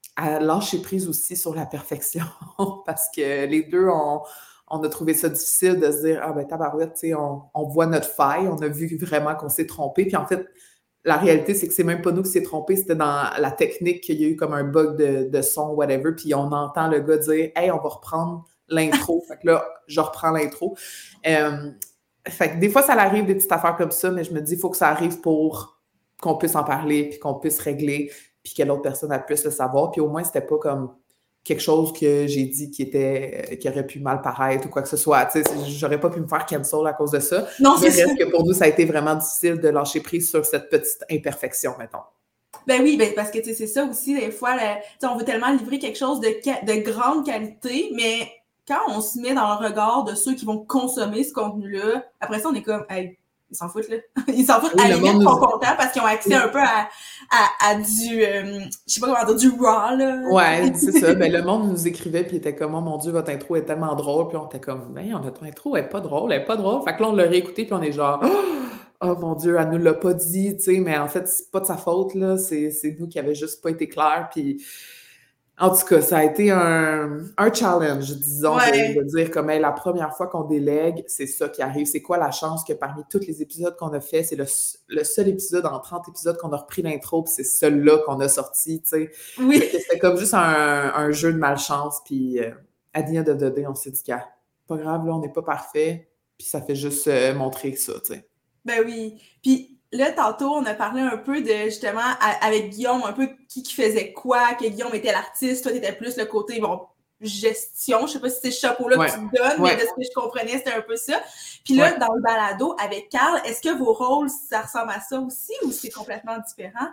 à lâcher prise aussi sur la perfection, parce que les deux, on, on a trouvé ça difficile de se dire « Ah ben tabarouette, tu sais, on, on voit notre faille, on a vu vraiment qu'on s'est trompé. » Puis en fait, la réalité, c'est que c'est même pas nous qui s'est trompé, c'était dans la technique qu'il y a eu comme un bug de, de son, whatever, puis on entend le gars dire « Hey, on va reprendre l'intro. » Fait que là, je reprends l'intro. Euh, fait que des fois, ça arrive des petites affaires comme ça, mais je me dis, il faut que ça arrive pour qu'on puisse en parler, puis qu'on puisse régler. puis que l'autre personne elle puisse le savoir, puis au moins, c'était pas comme quelque chose que j'ai dit qui était qui aurait pu mal paraître ou quoi que ce soit. Tu sais, j'aurais pas pu me faire cancel à cause de ça. Non, c'est Mais ça. reste que pour nous, ça a été vraiment difficile de lâcher prise sur cette petite imperfection, mettons. Ben oui, ben parce que tu sais, c'est ça aussi, des fois, là, tu sais, on veut tellement livrer quelque chose de, de grande qualité, mais quand on se met dans le regard de ceux qui vont consommer ce contenu-là, après ça, on est comme, hey, ils s'en foutent, là. Ils s'en foutent. Oui, à le la limite, monde ils sont nous- contents parce qu'ils ont accès un peu à, à, à du, euh, je sais pas comment dire, du raw, là. Ouais, c'est ça. Ben, le monde nous écrivait, puis il était comme, oh mon Dieu, votre intro est tellement drôle. Puis on était comme, ben, notre intro est pas drôle, elle est pas drôle. Fait que là, on l'a réécouté, puis on est genre, oh mon Dieu, elle nous l'a pas dit, tu sais, mais en fait, c'est pas de sa faute, là. C'est, c'est nous qui avait juste pas été clairs. Puis en tout cas, ça a été un, un challenge, disons, Ouais. de, de dire comme, hey, la première fois qu'on délègue, c'est ça qui arrive. C'est quoi la chance que parmi tous les épisodes qu'on a fait, c'est le, le seul épisode en trente épisodes qu'on a repris l'intro, puis c'est celui-là qu'on a sorti, tu sais. Oui. C'était comme juste un, un jeu de malchance, puis euh, à the end of the day, on s'est dit que pas grave, là, on n'est pas parfait, puis ça fait juste euh, montrer ça, tu sais. Ben oui. Puis là, tantôt, on a parlé un peu de, justement, à, avec Guillaume, un peu qui, qui faisait quoi, que Guillaume était l'artiste, toi, t'étais plus le côté, bon, gestion, je sais pas si c'est ce chapeau-là Ouais. que tu te donnes, Ouais. mais de ce que je comprenais, c'était un peu ça. Puis là, Ouais. dans le balado, avec Carl, est-ce que vos rôles, ça ressemble à ça aussi, ou c'est complètement différent?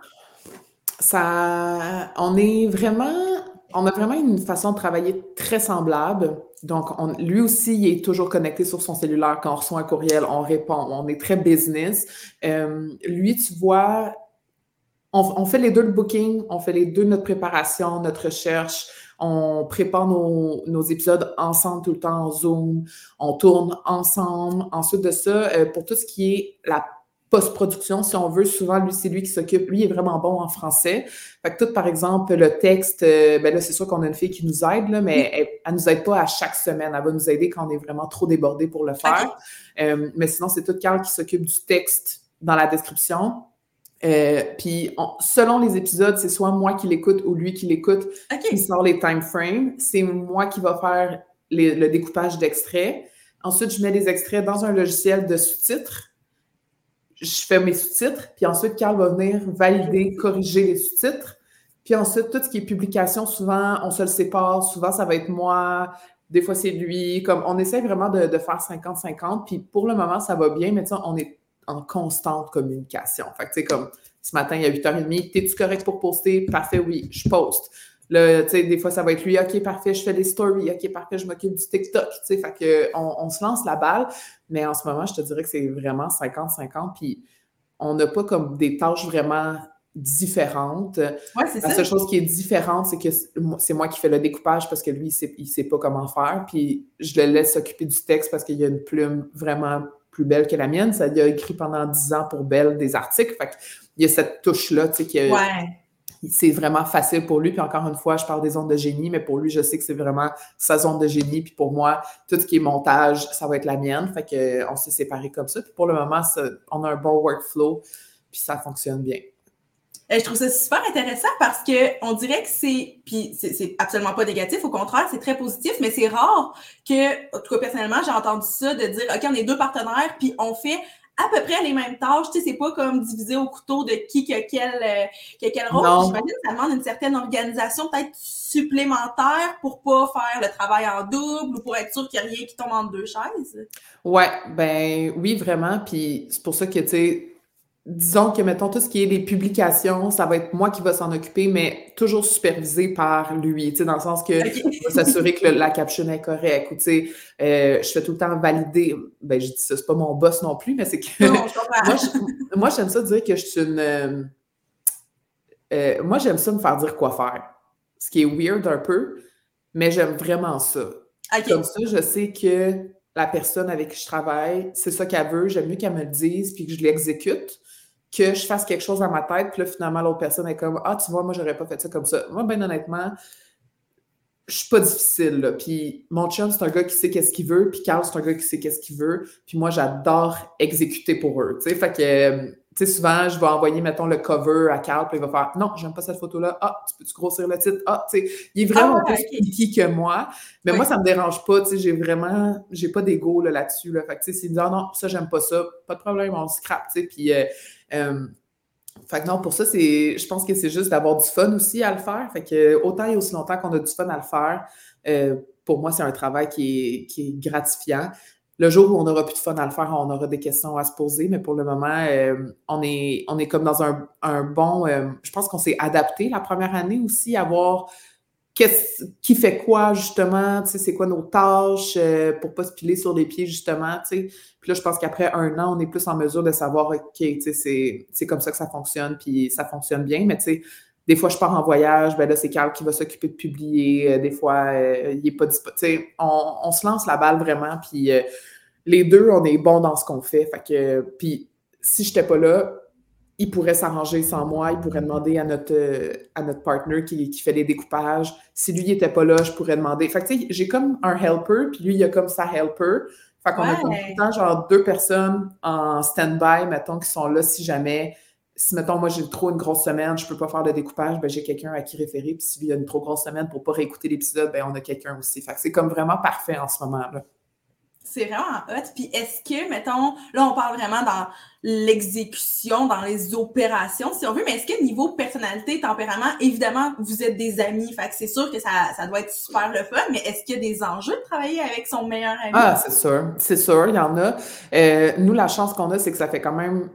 Ça, on est vraiment, on a vraiment une façon de travailler très semblable. Donc, on, lui aussi, il est toujours connecté sur son cellulaire. Quand on reçoit un courriel, on répond. On est très business. Euh, lui, tu vois, on, on fait les deux le booking, on fait les deux notre préparation, notre recherche. On prépare nos, nos épisodes ensemble tout le temps en Zoom. On tourne ensemble. Ensuite de ça, euh, pour tout ce qui est la post-production, si on veut, souvent, lui, c'est lui qui s'occupe. Lui, il est vraiment bon en français. Fait que tout, par exemple, le texte, euh, ben là, c'est sûr qu'on a une fille qui nous aide, là, mais elle, elle nous aide pas à chaque semaine. Elle va nous aider quand on est vraiment trop débordé pour le faire. Okay. Euh, mais sinon, c'est tout Carl qui s'occupe du texte dans la description. Euh, puis, on, selon les épisodes, c'est soit moi qui l'écoute ou lui qui l'écoute, okay. qui sort les time frames. C'est moi qui va faire les, le découpage d'extraits. Ensuite, je mets les extraits dans un logiciel de sous-titres. Je fais mes sous-titres, puis ensuite, Carl va venir valider, corriger les sous-titres. Puis ensuite, tout ce qui est publication, souvent, on se le sépare. Souvent, ça va être moi. Des fois, c'est lui. Comme, on essaie vraiment de, de faire cinquante cinquante. Puis pour le moment, ça va bien, mais tu sais, on est en constante communication. Fait que, tu sais, comme ce matin, il y a huit heures trente, t'es-tu correct pour poster? Parfait, oui, je poste. Là, tu sais, des fois, ça va être lui, OK, parfait, je fais des stories, OK, parfait, je m'occupe du TikTok, tu sais, fait que on, on se lance la balle, mais en ce moment, je te dirais que c'est vraiment cinquante cinquante, puis on n'a pas comme des tâches vraiment différentes. Ouais, c'est la ça. seule chose qui est différente, c'est que c'est moi qui fais le découpage parce que lui, il sait, il sait pas comment faire, puis je le laisse s'occuper du texte parce qu'il y a une plume vraiment plus belle que la mienne. Ça, il a écrit pendant dix ans pour Belle des articles, fait qu'il y a cette touche-là, tu sais, que ouais. c'est vraiment facile pour lui. Puis encore une fois, je parle des ondes de génie, mais pour lui, je sais que c'est vraiment sa zone de génie. Puis pour moi, tout ce qui est montage, ça va être la mienne. Fait qu'on s'est séparés comme ça. Puis pour le moment, ça, on a un bon workflow, puis ça fonctionne bien. Je trouve ça super intéressant parce que on dirait que c'est, puis c'est, c'est absolument pas négatif, au contraire, c'est très positif, mais c'est rare que, en tout cas personnellement, j'ai entendu ça, de dire, OK, on est deux partenaires, puis on fait à peu près les mêmes tâches, tu sais, c'est pas comme diviser au couteau de qui qui a quel, euh, qui a quel rôle. J'imagine que ça demande une certaine organisation peut-être supplémentaire pour pas faire le travail en double ou pour être sûr qu'il n'y a rien qui tombe entre deux chaises. Ouais, ben oui, vraiment, puis c'est pour ça que, tu sais, disons que, mettons, tout ce qui est des publications, ça va être moi qui va s'en occuper, mais toujours supervisé par lui, tu sais, dans le sens que okay. je vais s'assurer que le, la caption est correcte, ou tu sais, euh, je fais tout le temps valider, ben je dis ça, c'est pas mon boss non plus, mais c'est que non, moi, je, moi, j'aime ça dire que je suis une... Euh, euh, moi, j'aime ça me faire dire quoi faire, ce qui est weird un peu, mais j'aime vraiment ça. Okay. Comme ça, je sais que la personne avec qui je travaille, c'est ça qu'elle veut, j'aime mieux qu'elle me le dise, puis que je l'exécute, que je fasse quelque chose dans ma tête, puis là, finalement, l'autre personne est comme « Ah, tu vois, moi, j'aurais pas fait ça comme ça. » Moi, bien honnêtement, je suis pas difficile, là. Puis mon chum, c'est un gars qui sait qu'est-ce qu'il veut, puis Carl, c'est un gars qui sait qu'est-ce qu'il veut, puis moi, j'adore exécuter pour eux, tu sais. Fait que, tu sais, souvent, je vais envoyer, mettons, le cover à Carl, puis il va faire « Non, j'aime pas cette photo-là. Ah, tu peux-tu grossir le titre? Ah, tu sais, il est vraiment ah, plus okay. piqué que moi. Mais oui. Moi, ça me dérange pas, tu sais, j'ai vraiment, j'ai pas d'ego là, là-dessus, là. Fait que, tu sais, s'il me dit « Ah non, ça, j'aime pas ça. » Pas de problème, on se scrape, tu sais. Puis, euh, euh, Fait que non, pour ça, c'est, je pense que c'est juste d'avoir du fun aussi à le faire. Fait que autant et aussi longtemps qu'on a du fun à le faire, euh, pour moi, c'est un travail qui est, qui est gratifiant. Le jour où on n'aura plus de fun à le faire, on aura des questions à se poser, mais pour le moment, euh, on est, on est comme dans un, un bon... Euh, je pense qu'on s'est adapté la première année aussi à voir qu'est-ce qui fait quoi, justement, tu sais, c'est quoi nos tâches euh, pour pas se piler sur les pieds, justement, tu sais. Puis là, je pense qu'après un an, on est plus en mesure de savoir, OK, tu sais, c'est, c'est comme ça que ça fonctionne, puis ça fonctionne bien, mais tu sais, des fois, je pars en voyage, ben là, c'est Carl qui va s'occuper de publier, euh, des fois, euh, il est pas disponible, tu sais, on, on se lance la balle vraiment, puis euh, les deux, on est bons dans ce qu'on fait, fait que, puis si j'étais pas là, il pourrait s'arranger sans moi, il pourrait demander à notre, euh, à notre partner qui, qui fait les découpages. Si lui n'était pas là, je pourrais demander. Fait que tu sais, j'ai comme un helper, puis lui, il a comme sa helper. Fait qu'on a comme tout le Ouais. temps, genre, deux personnes en stand-by, mettons, qui sont là si jamais. Si, mettons, moi, j'ai trop une grosse semaine, je peux pas faire de découpage, ben j'ai quelqu'un à qui référer. Puis s'il y a une trop grosse semaine pour pas réécouter l'épisode, ben on a quelqu'un aussi. Fait que c'est comme vraiment parfait en ce moment-là. C'est vraiment hot. Puis est-ce que, mettons, là, on parle vraiment dans l'exécution, dans les opérations, si on veut, mais est-ce que niveau personnalité, tempérament, évidemment, vous êtes des amis, fait que c'est sûr que ça, ça doit être super le fun, mais est-ce qu'il y a des enjeux de travailler avec son meilleur ami? Ah, c'est sûr, c'est sûr, il y en a. Euh, nous, la chance qu'on a, c'est que ça fait quand même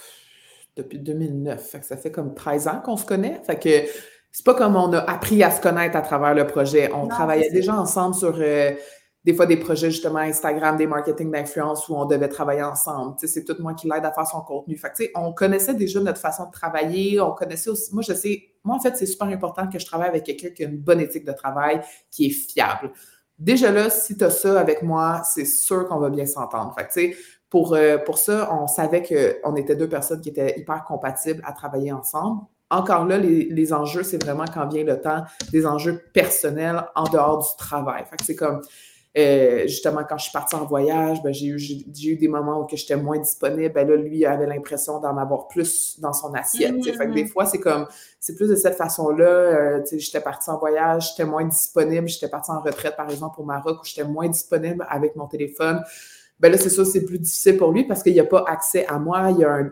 depuis deux mille neuf, fait que ça fait comme treize ans qu'on se connaît. Fait que c'est pas comme on a appris à se connaître à travers le projet. On Non, c'est travaillait ça. déjà ensemble sur euh, des fois des projets justement Instagram, des marketing d'influence où on devait travailler ensemble. Tu sais, c'est tout moi qui l'aide à faire son contenu. Fait que tu sais, on connaissait déjà notre façon de travailler. On connaissait aussi. Moi, je sais. Moi, en fait, c'est super important que je travaille avec quelqu'un qui a une bonne éthique de travail, qui est fiable. Déjà là, si tu as ça avec moi, c'est sûr qu'on va bien s'entendre. Fait que, tu sais, pour, euh, pour ça, on savait qu'on était deux personnes qui étaient hyper compatibles à travailler ensemble. Encore là, les, les enjeux, c'est vraiment quand vient le temps des enjeux personnels en dehors du travail. Fait que c'est comme, euh, justement, quand je suis partie en voyage, ben, j'ai, eu, j'ai, j'ai eu des moments où que j'étais moins disponible. Ben là, lui avait l'impression d'en avoir plus dans son assiette. Mm-hmm. Fait que des fois, c'est comme, c'est plus de cette façon-là. Euh, j'étais partie en voyage, j'étais moins disponible. J'étais partie en retraite, par exemple, au Maroc, où j'étais moins disponible avec mon téléphone. Ben là, c'est ça, c'est plus difficile pour lui parce qu'il n'a pas accès à moi. Il y a un,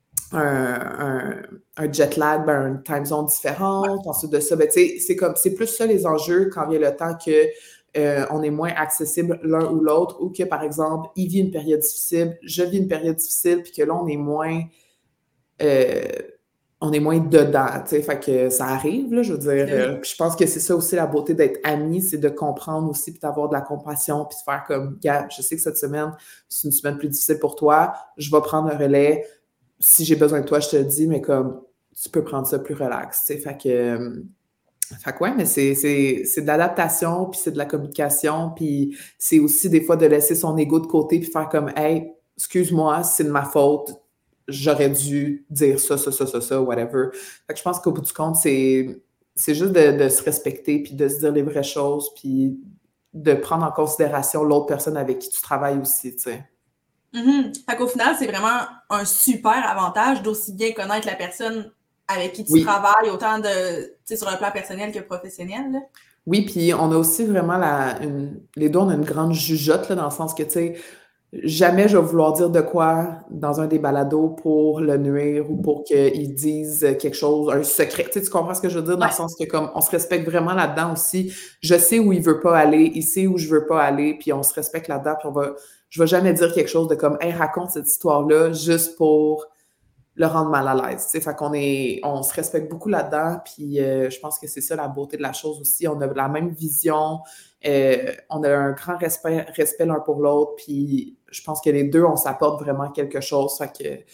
un, un, un jet lag, ben, une time zone différente. Ensuite de ça, ben, c'est, comme, c'est plus ça les enjeux quand vient le temps que euh, on est moins accessible l'un ou l'autre ou que, par exemple, il vit une période difficile, je vis une période difficile, puis que là, on est moins... Euh, on est moins dedans, tu sais, fait que ça arrive, là, je veux dire. Oui. Euh, je pense que c'est ça aussi la beauté d'être amis, c'est de comprendre aussi, puis d'avoir de la compassion, puis de faire comme, gars, je sais que cette semaine, c'est une semaine plus difficile pour toi, je vais prendre le relais, si j'ai besoin de toi, je te le dis, mais comme, tu peux prendre ça plus relax, tu sais, fait que... Euh, fait que ouais, mais c'est, c'est, c'est de l'adaptation, puis c'est de la communication, puis c'est aussi des fois de laisser son ego de côté, puis faire comme, hey, excuse-moi, c'est de ma faute, j'aurais dû dire ça, ça, ça, ça, ça, whatever. Fait que je pense qu'au bout du compte, c'est, c'est juste de, de se respecter, puis de se dire les vraies choses, puis de prendre en considération l'autre personne avec qui tu travailles aussi, tu sais. Mm-hmm. Fait qu'au final, c'est vraiment un super avantage d'aussi bien connaître la personne avec qui tu oui. travailles, autant de, tu sais, sur un plan personnel que professionnel, là. Oui, puis on a aussi vraiment la, une, les deux, on a une grande jugeote, là, dans le sens que, tu sais, jamais je vais vouloir dire de quoi dans un des balados pour le nuire ou pour qu'ils disent quelque chose, un secret. Tu sais, tu comprends ce que je veux dire? Dans ouais. le sens que, comme, on se respecte vraiment là-dedans aussi. Je sais où il veut pas aller, il sait où je veux pas aller, puis on se respecte là-dedans, puis on va... Je vais jamais dire quelque chose de comme, hey, raconte cette histoire-là juste pour le rendre mal à l'aise. Tu sais, fait qu'on est, on se respecte beaucoup là-dedans, puis euh, je pense que c'est ça la beauté de la chose aussi. On a la même vision, euh, on a un grand respect, respect l'un pour l'autre, puis je pense que les deux, on s'apporte vraiment quelque chose. Fait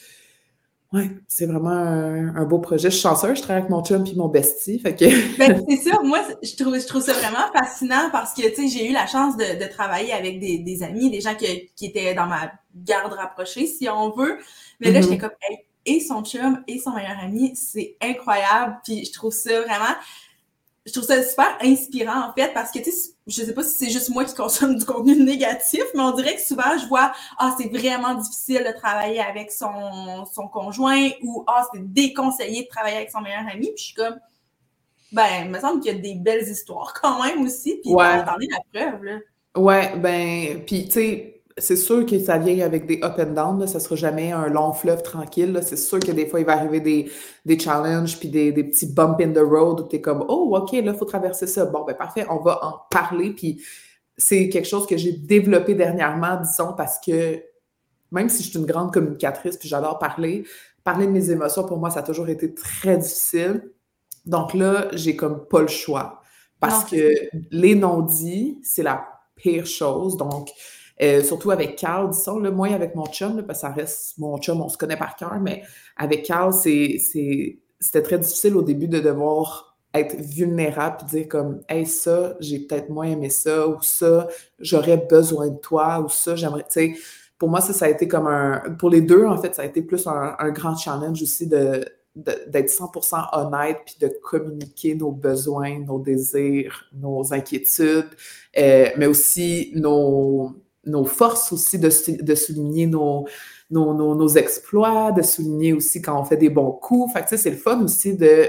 que, ouais, c'est vraiment un, un beau projet. Je suis chanceuse, je travaille avec mon chum puis mon bestie, fait que... Ben, c'est ça, moi, je trouve, je trouve ça vraiment fascinant parce que, tu sais, j'ai eu la chance de, de travailler avec des, des amis, des gens qui, qui étaient dans ma garde rapprochée, si on veut. Mais là, mm-hmm. j'étais comme, hey, et son chum et son meilleur ami, c'est incroyable. Puis je trouve ça vraiment, je trouve ça super inspirant en fait parce que tu sais, je sais pas si c'est juste moi qui consomme du contenu négatif, mais on dirait que souvent je vois ah c'est vraiment difficile de travailler avec son son conjoint ou ah c'est déconseillé de travailler avec son meilleur ami. Puis je suis comme ben il me semble qu'il y a des belles histoires quand même aussi. Puis ouais. T'en es la preuve là. Ouais, ben puis tu sais. c'est sûr que ça vient avec des up and down, là, ça sera jamais un long fleuve tranquille, là. C'est sûr que des fois, il va arriver des, des challenges puis des, des petits bumps in the road où t'es comme, oh, OK, là, il faut traverser ça. Bon, ben parfait, on va en parler. Puis c'est quelque chose que j'ai développé dernièrement, disons, parce que même si je suis une grande communicatrice puis j'adore parler, parler de mes émotions, pour moi, ça a toujours été très difficile. Donc là, j'ai comme pas le choix. Parce Non, c'est que ça. les non-dits, c'est la pire chose. Donc, euh, surtout avec Carl, disons, là, moins avec mon chum, là, parce que ça reste mon chum, on se connaît par cœur, mais avec Carl, c'est, c'est, c'était très difficile au début de devoir être vulnérable et dire comme, hey, ça, j'ai peut-être moins aimé ça, ou ça, j'aurais besoin de toi, ou ça, j'aimerais, tu sais, pour moi, ça, ça a été comme un, pour les deux, en fait, ça a été plus un, un grand challenge aussi de, de, d'être cent pour cent honnête puis de communiquer nos besoins, nos désirs, nos inquiétudes, euh, mais aussi nos, nos forces aussi, de, de souligner nos, nos, nos, nos exploits, de souligner aussi quand on fait des bons coups. Fait que, tu sais, c'est le fun aussi de,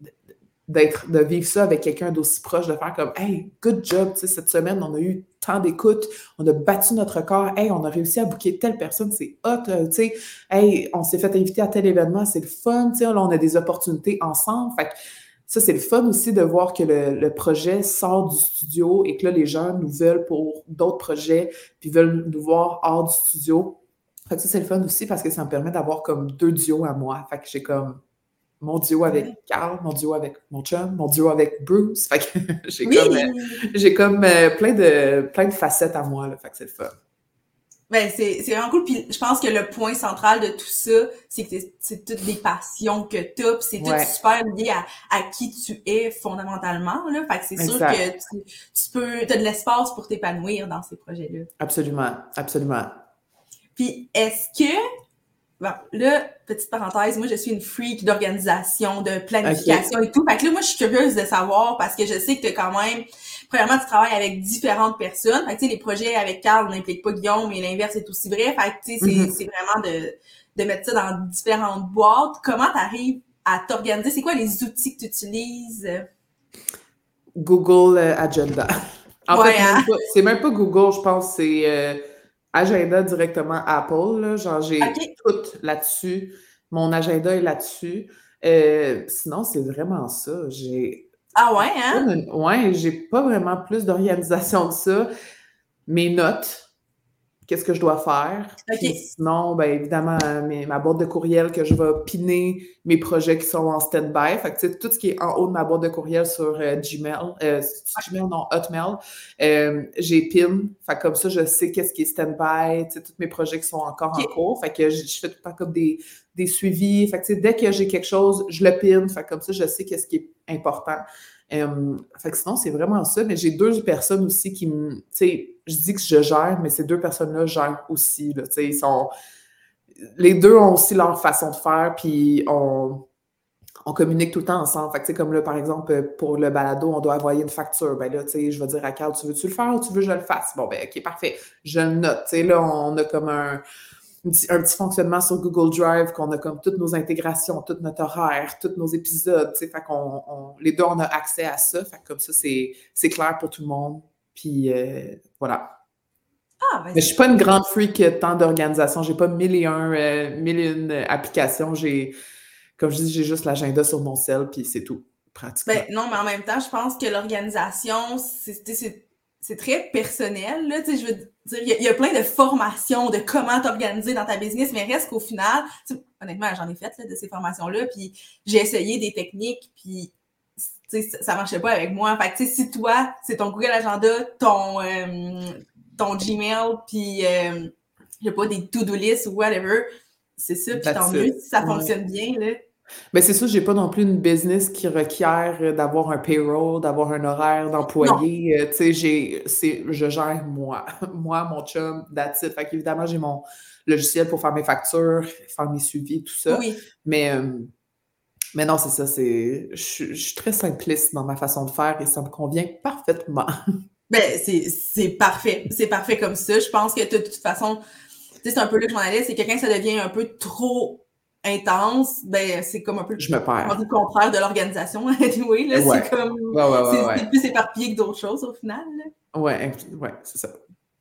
d'être, de vivre ça avec quelqu'un d'aussi proche, de faire comme « Hey, good job, tu sais, cette semaine, on a eu tant d'écoutes, on a battu notre record, hey, on a réussi à booker telle personne, c'est hot, tu sais, hey, on s'est fait inviter à tel événement, c'est le fun, tu sais, là, on a des opportunités ensemble. » Fait que ça, c'est le fun aussi de voir que le, le projet sort du studio et que là, les gens nous veulent pour d'autres projets, puis veulent nous voir hors du studio. Fait que ça, c'est le fun aussi parce que ça me permet d'avoir comme deux duos à moi. Fait que j'ai comme mon duo avec Ouais. Carl, mon duo avec mon chum, mon duo avec Bruce. Fait que j'ai Oui! comme, euh, j'ai comme euh, plein, de, plein de facettes à moi, là. Fait que c'est le fun. Ben, c'est, c'est vraiment cool. Puis je pense que le point central de tout ça, c'est que c'est, c'est toutes des passions que t'as, puis c'est Ouais. tout super lié à, à qui tu es fondamentalement, là. Fait que c'est sûr Exact. que tu, tu peux, t'as de l'espace pour t'épanouir dans ces projets-là. Absolument, absolument. Puis est-ce que, bon, là, petite parenthèse, moi, je suis une freak d'organisation, de planification Ok. et tout. Fait que là, moi, je suis curieuse de savoir parce que je sais que t'as quand même, premièrement, tu travailles avec différentes personnes. Fait que, tu sais, les projets avec Carl n'impliquent pas Guillaume, mais l'inverse est aussi vrai. Fait que, tu sais, c'est, Mm-hmm. c'est vraiment de, de mettre ça dans différentes boîtes. Comment t'arrives à t'organiser? C'est quoi les outils que tu utilises? Google euh, Agenda. En Ouais, fait, hein? même pas, c'est même pas Google, je pense, c'est euh, Agenda directement Apple, là. Genre, j'ai OK. tout là-dessus. Mon agenda est là-dessus. Euh, sinon, c'est vraiment ça. J'ai Ah ouais, pas hein? de- ouais, j'ai pas vraiment plus d'organisation que ça. Mes notes, qu'est-ce que je dois faire. Puis OK. sinon, ben évidemment, mes- ma boîte de courriel que je vais piner mes projets qui sont en stand-by. Fait que, tu sais, tout ce qui est en haut de ma boîte de courriel sur euh, Gmail, euh, c'est Gmail, non, Hotmail, euh, j'ai pin. Fait que comme ça, je sais qu'est-ce qui est stand-by, tu sais, tous mes projets qui sont encore en OK. cours. Fait que je, je fais tout le temps comme des, des suivis. Fait que, tu sais, dès que j'ai quelque chose, je le pin. Fait que comme ça, je sais qu'est-ce qui est important. Euh, fait que sinon, c'est vraiment ça. Mais j'ai deux personnes aussi qui me. Tu sais, je dis que je gère, mais ces deux personnes-là gèrent aussi. Là, tu sais, ils sont. Les deux ont aussi leur façon de faire, puis on, on communique tout le temps ensemble. Fait que, tu sais, comme là, par exemple, pour le balado, on doit envoyer une facture. Ben là, tu sais, je vais dire à Carl, tu veux-tu le faire ou tu veux que je le fasse? Bon, ben, OK, parfait. Je le note. Tu sais, là, on a comme un. Un petit, un petit fonctionnement sur Google Drive, qu'on a comme toutes nos intégrations, tout notre horaire, tous nos épisodes, tu sais, fait qu'on, on, les deux, on a accès à ça, fait que comme ça, c'est, c'est clair pour tout le monde, puis euh, voilà. Ah, ben Mais je c'est suis pas une cool. grande freak tant d'organisation, j'ai pas mille et un, euh, mille et une applications, j'ai, comme je dis, j'ai juste l'agenda sur mon cell, puis c'est tout, pratiquement. Ben non, mais en même temps, je pense que l'organisation, c'est, c'est, c'est très personnel, là, tu sais, je veux dire, il y, a, il y a plein de formations de comment t'organiser dans ta business, mais reste qu'au final, honnêtement, j'en ai fait, là, de ces formations-là, puis j'ai essayé des techniques, puis tu sais, ça marchait pas avec moi. Fait que, tu sais, si toi, c'est ton Google Agenda, ton, euh, ton Gmail, puis, euh, je sais pas, des to-do list ou whatever, c'est ça, puis tant mieux si ça Ouais. fonctionne bien, là. Mais c'est ça, j'ai pas non plus une business qui requiert d'avoir un payroll, d'avoir un horaire d'employé. Euh, tu sais, j'ai, c'est, je gère moi, moi, mon chum, that's it. Fait qu'évidemment, j'ai mon logiciel pour faire mes factures, faire mes suivis, tout ça. Oui. Mais, euh, mais non, c'est ça, c'est, je, je suis très simpliste dans ma façon de faire et ça me convient parfaitement. Ben, c'est, c'est parfait. C'est parfait comme ça. Je pense que de toute façon, tu sais, c'est un peu là que je m'en allais, c'est quelqu'un, ça devient un peu trop intense, ben, c'est comme un peu Je me perds. le contraire de l'organisation. Anyway, là, Ouais. c'est comme, Ouais, ouais, ouais, c'est, ouais. c'est plus éparpillé que d'autres choses au final, là. Ouais, ouais, c'est ça.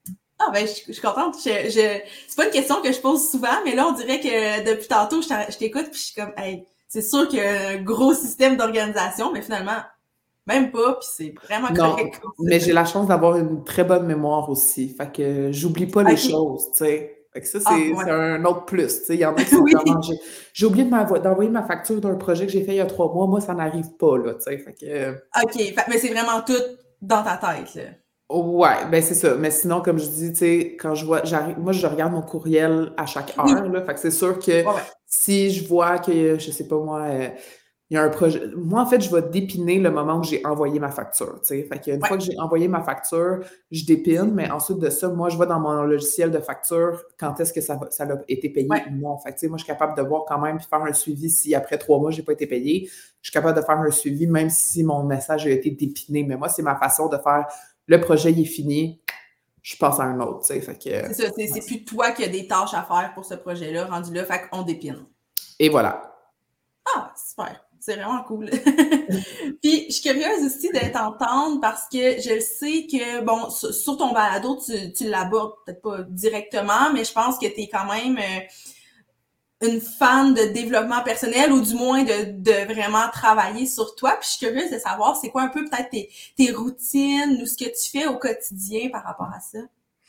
Ah ben, je, je suis contente. Je, je, c'est pas une question que je pose souvent, mais là, on dirait que depuis tantôt, je, je t'écoute puis je suis comme, hey, c'est sûr qu'il y a un gros système d'organisation, mais finalement, même pas, puis c'est vraiment Non, correct comme mais j'ai ça. la chance d'avoir une très bonne mémoire aussi. Fait que j'oublie pas les OK. choses, tu sais. Fait que ça, Ah, c'est ouais. c'est un autre plus, tu sais. Il y en a qui sont comme, ah, Oui. j'ai j'ai oublié de m'avo- d'envoyer ma facture d'un projet que j'ai fait il y a trois mois. Moi, ça n'arrive pas, là, tu sais. Fait que, OK. Fait- mais c'est vraiment tout dans ta tête, là. ouais, ben c'est ça. Mais sinon, comme je dis, tu sais, quand je vois, j'arrive, moi, je regarde mon courriel à chaque heure, Oui. là. Fait que c'est sûr que Ouais, ouais. si je vois que, je sais pas moi, euh, il y a un projet. Moi, en fait, je vais dépiner le moment où j'ai envoyé ma facture, tu sais. Fait qu'une Ouais. fois que j'ai envoyé ma facture, je dépine, mais ensuite de ça, moi, je vois dans mon logiciel de facture quand est-ce que ça, va, ça a été payé Ouais. ou non. Fait que, tu sais, moi, je suis capable de voir quand même puis faire un suivi si après trois mois, j'ai pas été payé. Je suis capable de faire un suivi même si mon message a été dépiné. Mais moi, c'est ma façon de faire le projet, il est fini, je passe à un autre, tu sais. Fait que, C'est ça. C'est, ouais. c'est plus toi qui as des tâches à faire pour ce projet-là, rendu là. Fait qu'on dépine. Et voilà. Ah, super. C'est vraiment cool. Puis, je suis curieuse aussi de t'entendre parce que je sais que, bon, sur, sur ton balado, tu, tu l'abordes peut-être pas directement, mais je pense que tu es quand même euh, une fan de développement personnel ou du moins de, de vraiment travailler sur toi. Puis, je suis curieuse de savoir c'est quoi un peu peut-être tes, tes routines ou ce que tu fais au quotidien par rapport à ça.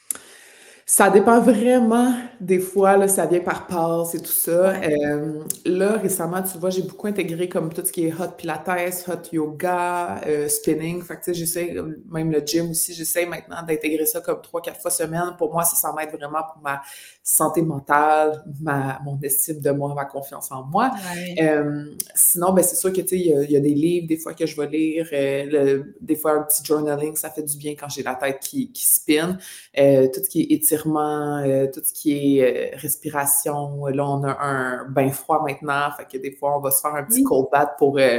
Ça dépend vraiment. Des fois, là, ça vient par passe et tout ça. Ouais. Euh, là, récemment, tu vois, j'ai beaucoup intégré comme tout ce qui est hot pilates, hot yoga, euh, spinning. Fait que, tu sais, j'essaie, euh, même le gym aussi, j'essaie maintenant d'intégrer ça comme trois, quatre fois semaine. Pour moi, ça, ça m'aide vraiment pour ma santé mentale, ma, mon estime de moi, ma confiance en moi. Ouais. Euh, sinon, ben, c'est sûr que, tu sais, il y, a- il y a des livres, des fois, que je vais lire. Euh, le- des fois, un petit journaling, ça fait du bien quand j'ai la tête qui, qui spin. Euh, tout ce qui est étirement, euh, tout ce qui est euh, respiration. Là, on a un bain froid maintenant, fait que des fois, on va se faire un petit Oui. cold bath pour euh,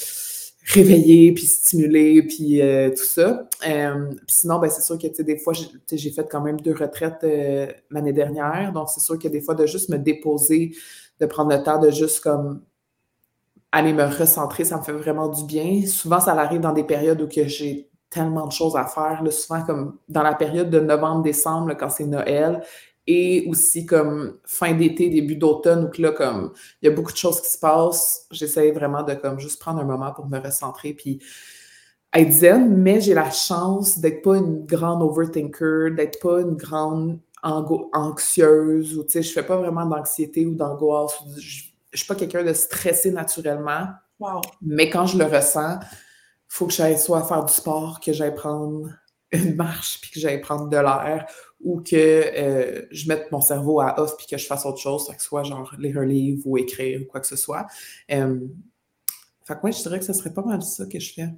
réveiller, puis stimuler, puis euh, tout ça. Euh, puis sinon, ben, c'est sûr que, tu sais, des fois, j'ai tu sais, j'ai fait quand même deux retraites euh, l'année dernière, donc c'est sûr que des fois, de juste me déposer, de prendre le temps de juste comme aller me recentrer, ça me fait vraiment du bien. Souvent, ça arrive dans des périodes où que j'ai tellement de choses à faire, là, souvent comme dans la période de novembre-décembre, là, quand c'est Noël, et aussi comme fin d'été, début d'automne, où que là, comme il y a beaucoup de choses qui se passent, j'essaie vraiment de comme juste prendre un moment pour me recentrer, puis être zen, mais j'ai la chance d'être pas une grande overthinker, d'être pas une grande ango- anxieuse, ou tu sais, je fais pas vraiment d'anxiété ou d'angoisse, je, je suis pas quelqu'un de stressé naturellement, Wow. mais quand je le ressens, faut que j'aille soit faire du sport, que j'aille prendre une marche, puis que j'aille prendre de l'air, ou que euh, je mette mon cerveau à off, puis que je fasse autre chose, que ce soit genre lire un livre ou écrire ou quoi que ce soit. Euh, fait que moi, je dirais que ce serait pas mal ça que je fais.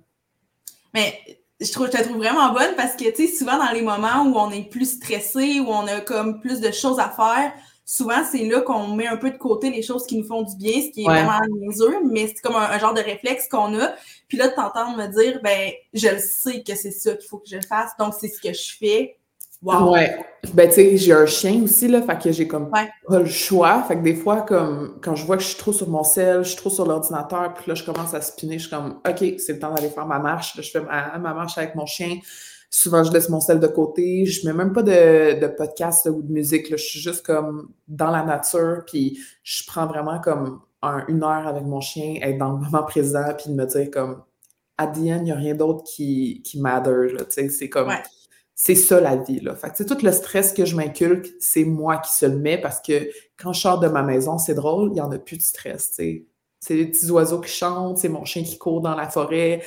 Mais je trouve, je te trouve vraiment bonne parce que, tu sais, souvent dans les moments où on est plus stressé, où on a comme plus de choses à faire, souvent c'est là qu'on met un peu de côté les choses qui nous font du bien, ce qui est Ouais. vraiment niaiseux, mais c'est comme un, un genre de réflexe qu'on a. Puis là, de t'entendre me dire, ben, je le sais que c'est ça qu'il faut que je fasse, donc c'est ce que je fais. Wow! Ouais. Ben, tu sais, j'ai un chien aussi, là, fait que j'ai comme Ouais. pas le choix. Fait que des fois, comme, quand je vois que je suis trop sur mon sel, je suis trop sur l'ordinateur, puis là, je commence à spinner, je suis comme, OK, c'est le temps d'aller faire ma marche. Là, je fais ma, ma marche avec mon chien. Souvent, je laisse mon sel de côté. Je mets même pas de, de podcast là, ou de musique, là. Je suis juste comme dans la nature, puis je prends vraiment comme un- une heure avec mon chien, être dans le moment présent, puis de me dire comme, at the end, il n'y a rien d'autre qui, qui matter, là, tu sais, c'est comme, Ouais. c'est ça la vie, là. Fait que, tu sais, tout le stress que je m'inculque, c'est moi qui se le mets parce que quand je sors de ma maison, c'est drôle, il n'y en a plus de stress, tu sais. C'est les petits oiseaux qui chantent, c'est mon chien qui court dans la forêt.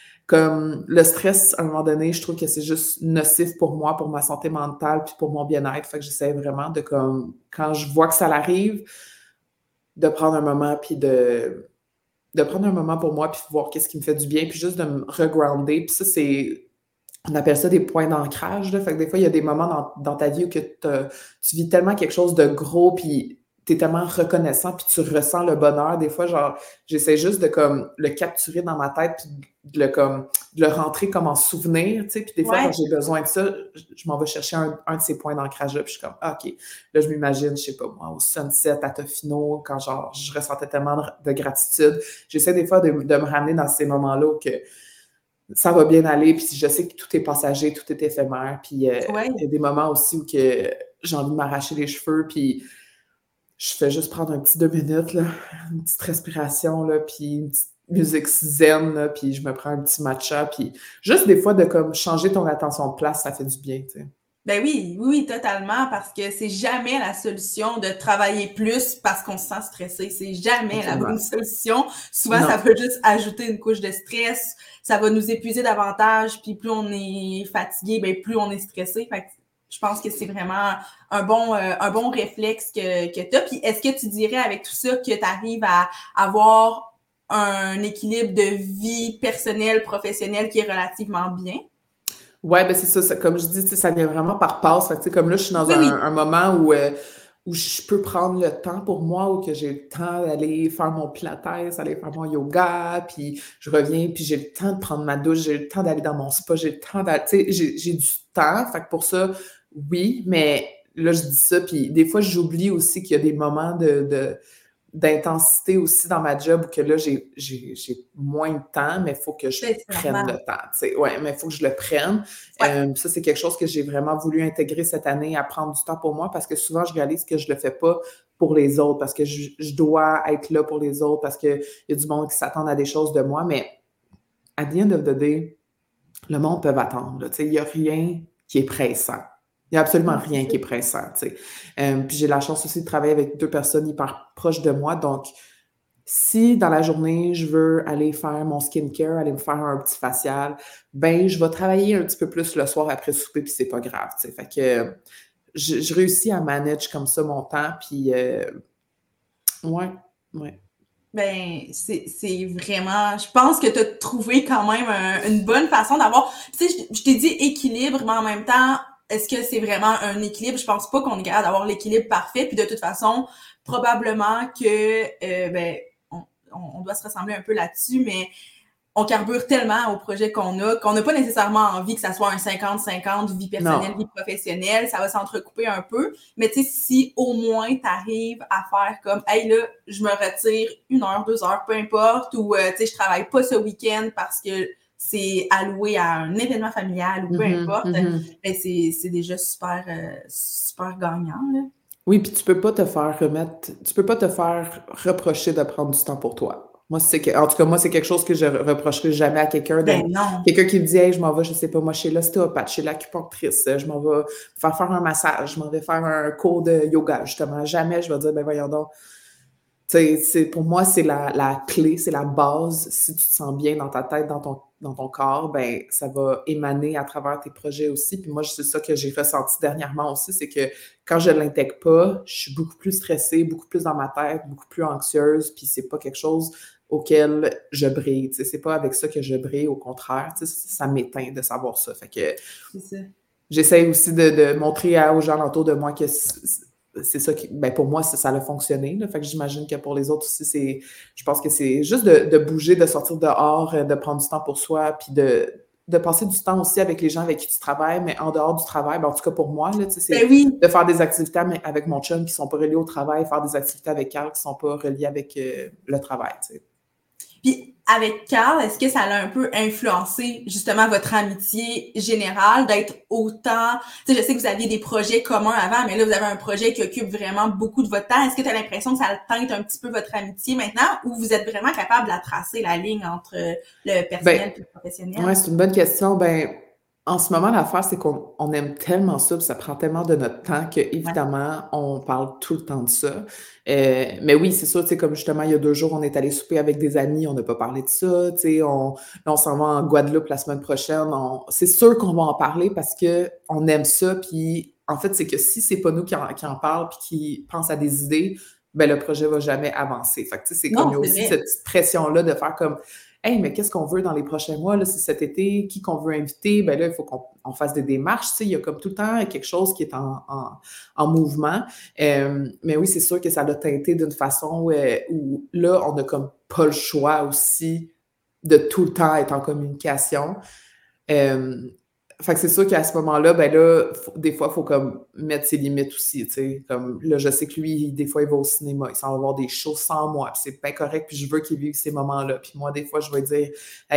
Comme le stress, à un moment donné, je trouve que c'est juste nocif pour moi, pour ma santé mentale, puis pour mon bien-être. Fait que j'essaie vraiment de, comme, quand je vois que ça arrive, de prendre un moment, puis de, de prendre un moment pour moi, puis voir qu'est-ce qui me fait du bien, puis juste de me regrounder. Puis ça, c'est on appelle ça des points d'ancrage, là. Fait que des fois, il y a des moments dans, dans ta vie où que tu vis tellement quelque chose de gros, puis tu es tellement reconnaissant, puis tu ressens le bonheur. Des fois, genre, j'essaie juste de comme le capturer dans ma tête, puis de le, comme, de le rentrer comme en souvenir, tu sais. Puis des fois, quand Ouais. j'ai besoin de ça, je, je m'en vais chercher un, un de ces points d'ancrage-là, puis je suis comme, ah, OK. Là, je m'imagine, je sais pas moi, au sunset, à Tofino, quand genre, je ressentais tellement de, de gratitude. J'essaie des fois de, de me ramener dans ces moments-là où que ça va bien aller, puis je sais que tout est passager, tout est éphémère, puis euh, Ouais. il y a des moments aussi où que j'ai envie de m'arracher les cheveux, puis je fais juste prendre un petit deux minutes, là, une petite respiration, là, puis une petite musique zen, là, puis je me prends un petit matcha, puis juste des fois de comme changer ton attention de place, ça fait du bien, tu sais. Ben oui, oui, oui, totalement, parce que c'est jamais la solution de travailler plus parce qu'on se sent stressé. C'est jamais la Absolument. bonne solution. Souvent, Non. ça peut juste ajouter une couche de stress. Ça va nous épuiser davantage. Puis plus on est fatigué, ben plus on est stressé. Fait que je pense que c'est vraiment un bon, euh, un bon réflexe que, que tu as. Puis est-ce que tu dirais avec tout ça que tu arrives à avoir un équilibre de vie personnelle, professionnelle qui est relativement bien? Ouais, ben c'est ça, ça, comme je dis, tu sais, ça vient vraiment par passe. Fait que, tu sais, comme là, je suis dans Oui, un, oui. un moment où, euh, où je peux prendre le temps pour moi, où que j'ai le temps d'aller faire mon pilates, aller faire mon yoga, puis je reviens, puis j'ai le temps de prendre ma douche, j'ai le temps d'aller dans mon spa, j'ai le temps d'aller, tu sais, j'ai, j'ai du temps. Fait que pour ça, oui, mais là, je dis ça, puis des fois, j'oublie aussi qu'il y a des moments de, de d'intensité aussi dans ma job où que là, j'ai, j'ai, j'ai moins de temps, mais il faut que je C'est prenne le normal. temps. Tu sais. Ouais, mais il faut que je le prenne. Ouais. Euh, ça, c'est quelque chose que j'ai vraiment voulu intégrer cette année, à prendre du temps pour moi, parce que souvent, je réalise que je le fais pas pour les autres, parce que je, je dois être là pour les autres, parce qu'il y a du monde qui s'attend à des choses de moi, mais à the end of the day, le monde peut attendre. Là. Tu sais, il n'y a rien qui est pressant. Il n'y a absolument Non, c'est rien ça. qui est pressant. Tu sais. Euh, puis j'ai la chance aussi de travailler avec deux personnes hyper proches de moi. Donc, si dans la journée, je veux aller faire mon skincare, aller me faire un petit facial, ben je vais travailler un petit peu plus le soir après souper, puis c'est pas grave. Tu sais. Fait que euh, je, je réussis à manager comme ça mon temps, puis euh, ouais, ouais. Ben, c'est c'est vraiment. Je pense que tu as trouvé quand même un- une bonne façon d'avoir. Tu sais, je, je t'ai dit équilibre, mais en même temps, est-ce que c'est vraiment un équilibre? Je pense pas qu'on est capable d'avoir l'équilibre parfait. Puis de toute façon, probablement que euh, ben, on, on doit se ressembler un peu là-dessus, mais on carbure tellement au projet qu'on a qu'on n'a pas nécessairement envie que ça soit un cinquante cinquante vie personnelle, Non. vie professionnelle. Ça va s'entrecouper un peu. Mais tu sais, si au moins tu arrives à faire comme « Hey, là, je me retire une heure, deux heures, peu importe » ou euh, « Tu sais, je travaille pas ce week-end parce que c'est alloué à un événement familial » ou peu Mhm, importe, mhm. ben c'est, c'est déjà super, euh, super gagnant, là. Oui, puis tu peux pas te faire remettre, tu peux pas te faire reprocher de prendre du temps pour toi. Moi, c'est que, en tout cas, moi, c'est quelque chose que je reprocherai jamais à quelqu'un. De, Ben non. quelqu'un qui me dit, hey, je m'en vais, je sais pas, moi, chez l'ostéopathe, chez l'acupunctrice, je m'en vais faire faire un massage, je m'en vais faire un cours de yoga, justement. Jamais je vais dire, ben voyons donc. Tu sais, c'est, pour moi, c'est la, la clé, c'est la base. Si tu te sens bien dans ta tête, dans ton, dans ton corps, ben ça va émaner à travers tes projets aussi. Puis moi, c'est ça que j'ai ressenti dernièrement aussi, c'est que quand je ne l'intègre pas, je suis beaucoup plus stressée, beaucoup plus dans ma tête, beaucoup plus anxieuse, puis c'est pas quelque chose auquel je brille. Tu sais, c'est pas avec ça que je brille, au contraire. Tu sais, ça m'éteint de savoir ça. Fait que C'est ça. j'essaie aussi de, de montrer à, aux gens autour de moi que c'est ça qui, ben pour moi, ça, ça a fonctionné. Là. Fait que j'imagine que pour les autres aussi, c'est, je pense que c'est juste de, de bouger, de sortir dehors, de prendre du temps pour soi, puis de, de passer du temps aussi avec les gens avec qui tu travailles, mais en dehors du travail, ben en tout cas pour moi, là, c'est Ben oui. de faire des activités avec mon chum qui ne sont pas reliées au travail, faire des activités avec Carl qui ne sont pas reliées avec euh, le travail. T'sais. Puis avec Carl, est-ce que ça a un peu influencé justement votre amitié générale d'être autant... Tu sais, je sais que vous aviez des projets communs avant, mais là, vous avez un projet qui occupe vraiment beaucoup de votre temps. Est-ce que tu as l'impression que ça teinte un petit peu votre amitié maintenant ou vous êtes vraiment capable de la tracer, la ligne entre le personnel Ben, et le professionnel? ouais, c'est une bonne question. Ben, en ce moment, l'affaire, c'est qu'on on aime tellement ça, puis ça prend tellement de notre temps que, évidemment, ouais. on parle tout le temps de ça. Euh, mais oui, c'est sûr, tu sais, comme justement, il y a deux jours, on est allé souper avec des amis, on n'a pas parlé de ça, tu sais, on, on s'en va en Guadeloupe la semaine prochaine. On, c'est sûr qu'on va en parler parce qu'on aime ça, puis en fait, c'est que si c'est pas nous qui en, qui en parlent puis qui pensent à des idées, ben le projet va jamais avancer. Fait que, tu sais, c'est Non, comme, il y a c'est aussi vrai. cette petite pression-là de faire comme hey, mais qu'est-ce qu'on veut dans les prochains mois? Là, c'est cet été, qui qu'on veut inviter? Ben là, il faut qu'on on fasse des démarches. Tu sais, il y a comme tout le temps quelque chose qui est en, en, en mouvement. Euh, mais oui, c'est sûr que ça l'a teinté d'une façon où, euh, où là, on n'a comme pas le choix aussi de tout le temps être en communication. Euh, fait que c'est sûr qu'à ce moment-là, ben là, faut, des fois, il faut comme mettre ses limites aussi, tu sais. Comme là, je sais que lui, des fois, il va au cinéma, il s'en va voir des shows sans moi, puis c'est bien correct, puis je veux qu'il vive ces moments-là. Puis moi, des fois, je vais dire, hey,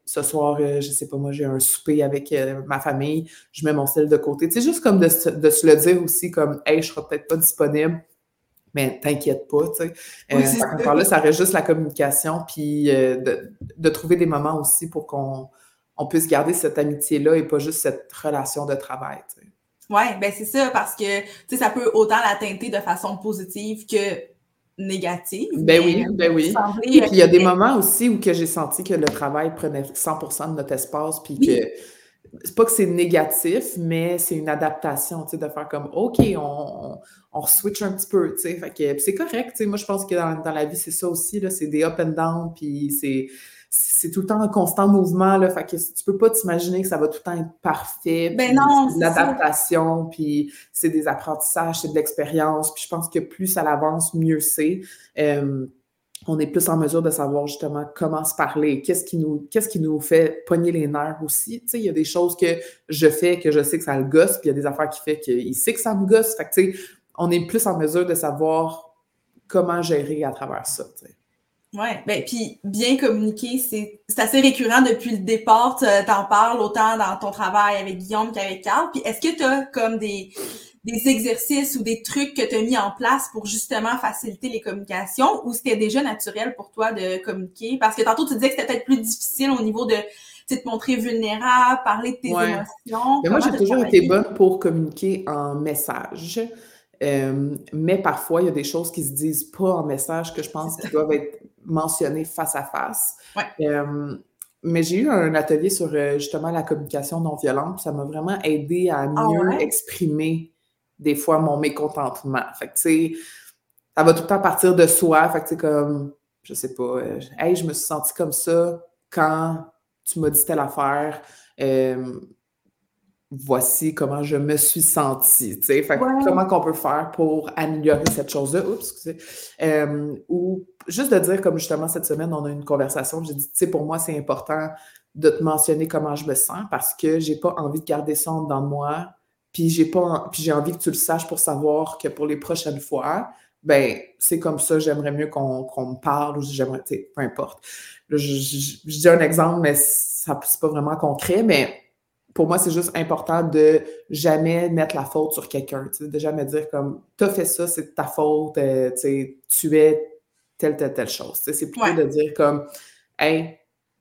ce soir, euh, je sais pas moi, j'ai un souper avec euh, ma famille, je mets mon sel de côté. Tu sais, juste comme de, se- de se le dire aussi comme, hey, je serai peut-être pas disponible, mais t'inquiète pas, tu sais. Oui, Euh, c'est fait ça. qu'encore là, ça reste juste la communication, puis euh, de, de trouver des moments aussi pour qu'on on puisse garder cette amitié-là et pas juste cette relation de travail, tu sais. Oui, ben c'est ça, parce que, tu sais, ça peut autant la teinter de façon positive que négative, Ben mais oui, ben vous oui. semblez... Oui, euh, puis il y a des moments aussi où que j'ai senti que le travail prenait cent pour cent de notre espace, puis que Oui, c'est pas que c'est négatif, mais c'est une adaptation, tu sais, de faire comme, OK, on, on, on switch un petit peu, tu sais, fait que puis c'est correct, tu sais, moi, je pense que dans, dans la vie, c'est ça aussi, là, c'est des up and down, puis c'est, c'est tout le temps un constant mouvement, là, fait que tu peux pas t'imaginer que ça va tout le temps être parfait, ben puis non, c'est de c'est ça. l'adaptation, puis c'est des apprentissages, c'est de l'expérience, puis je pense que plus ça avance, mieux c'est. Euh, on est plus en mesure de savoir justement comment se parler, qu'est-ce qui nous, qu'est-ce qui nous fait pogner les nerfs aussi. Tu sais, il y a des choses que je fais que je sais que ça le gosse, puis il y a des affaires qui fait qu'il sait que ça me gosse. Fait que, tu sais, on est plus en mesure de savoir comment gérer à travers ça, tu sais. Oui, ben puis bien communiquer, c'est c'est assez récurrent depuis le départ. Tu en parles autant dans ton travail avec Guillaume qu'avec Carl. Puis est-ce que tu as comme des, des exercices ou des trucs que tu as mis en place pour justement faciliter les communications ou c'était déjà naturel pour toi de communiquer? Parce que tantôt, tu disais que c'était peut-être plus difficile au niveau de tu sais, te montrer vulnérable, parler de tes Ouais. émotions. Mais moi, Comment j'ai tu as toujours été travaillé? bonne pour communiquer en message. Euh, mais parfois, il y a des choses qui se disent pas en message que je C'est pense ça. qui doivent être mentionnées face à face. Ouais. Euh, mais j'ai eu un atelier sur euh, justement la communication non violente, puis ça m'a vraiment aidé à Ah mieux ouais? exprimer des fois mon mécontentement. Fait que, tu sais, ça va tout le temps partir de soi. Fait que, tu sais, comme, je sais pas, euh, hey, je me suis sentie comme ça quand tu m'as dit telle affaire. Euh, Voici comment je me suis sentie, tu sais. Fait que Ouais. comment qu'on peut faire pour améliorer cette chose-là? Oups, excusez. Euh, ou juste de dire, comme justement cette semaine, on a eu une conversation, j'ai dit, tu sais, pour moi, c'est important de te mentionner comment je me sens parce que j'ai pas envie de garder ça en dedans de moi, puis j'ai pas, en- puis j'ai envie que tu le saches pour savoir que pour les prochaines fois, ben, c'est comme ça, j'aimerais mieux qu'on qu'on me parle ou j'aimerais, tu sais, peu importe. Là, je, je- je dis un exemple, mais ça, c'est pas vraiment concret, mais pour moi, c'est juste important de jamais mettre la faute sur quelqu'un, tu sais, de jamais dire comme t'as fait ça, c'est de ta faute, euh, tu sais, tu es telle, telle, telle chose. Tu sais, c'est plutôt Ouais. de dire comme hey,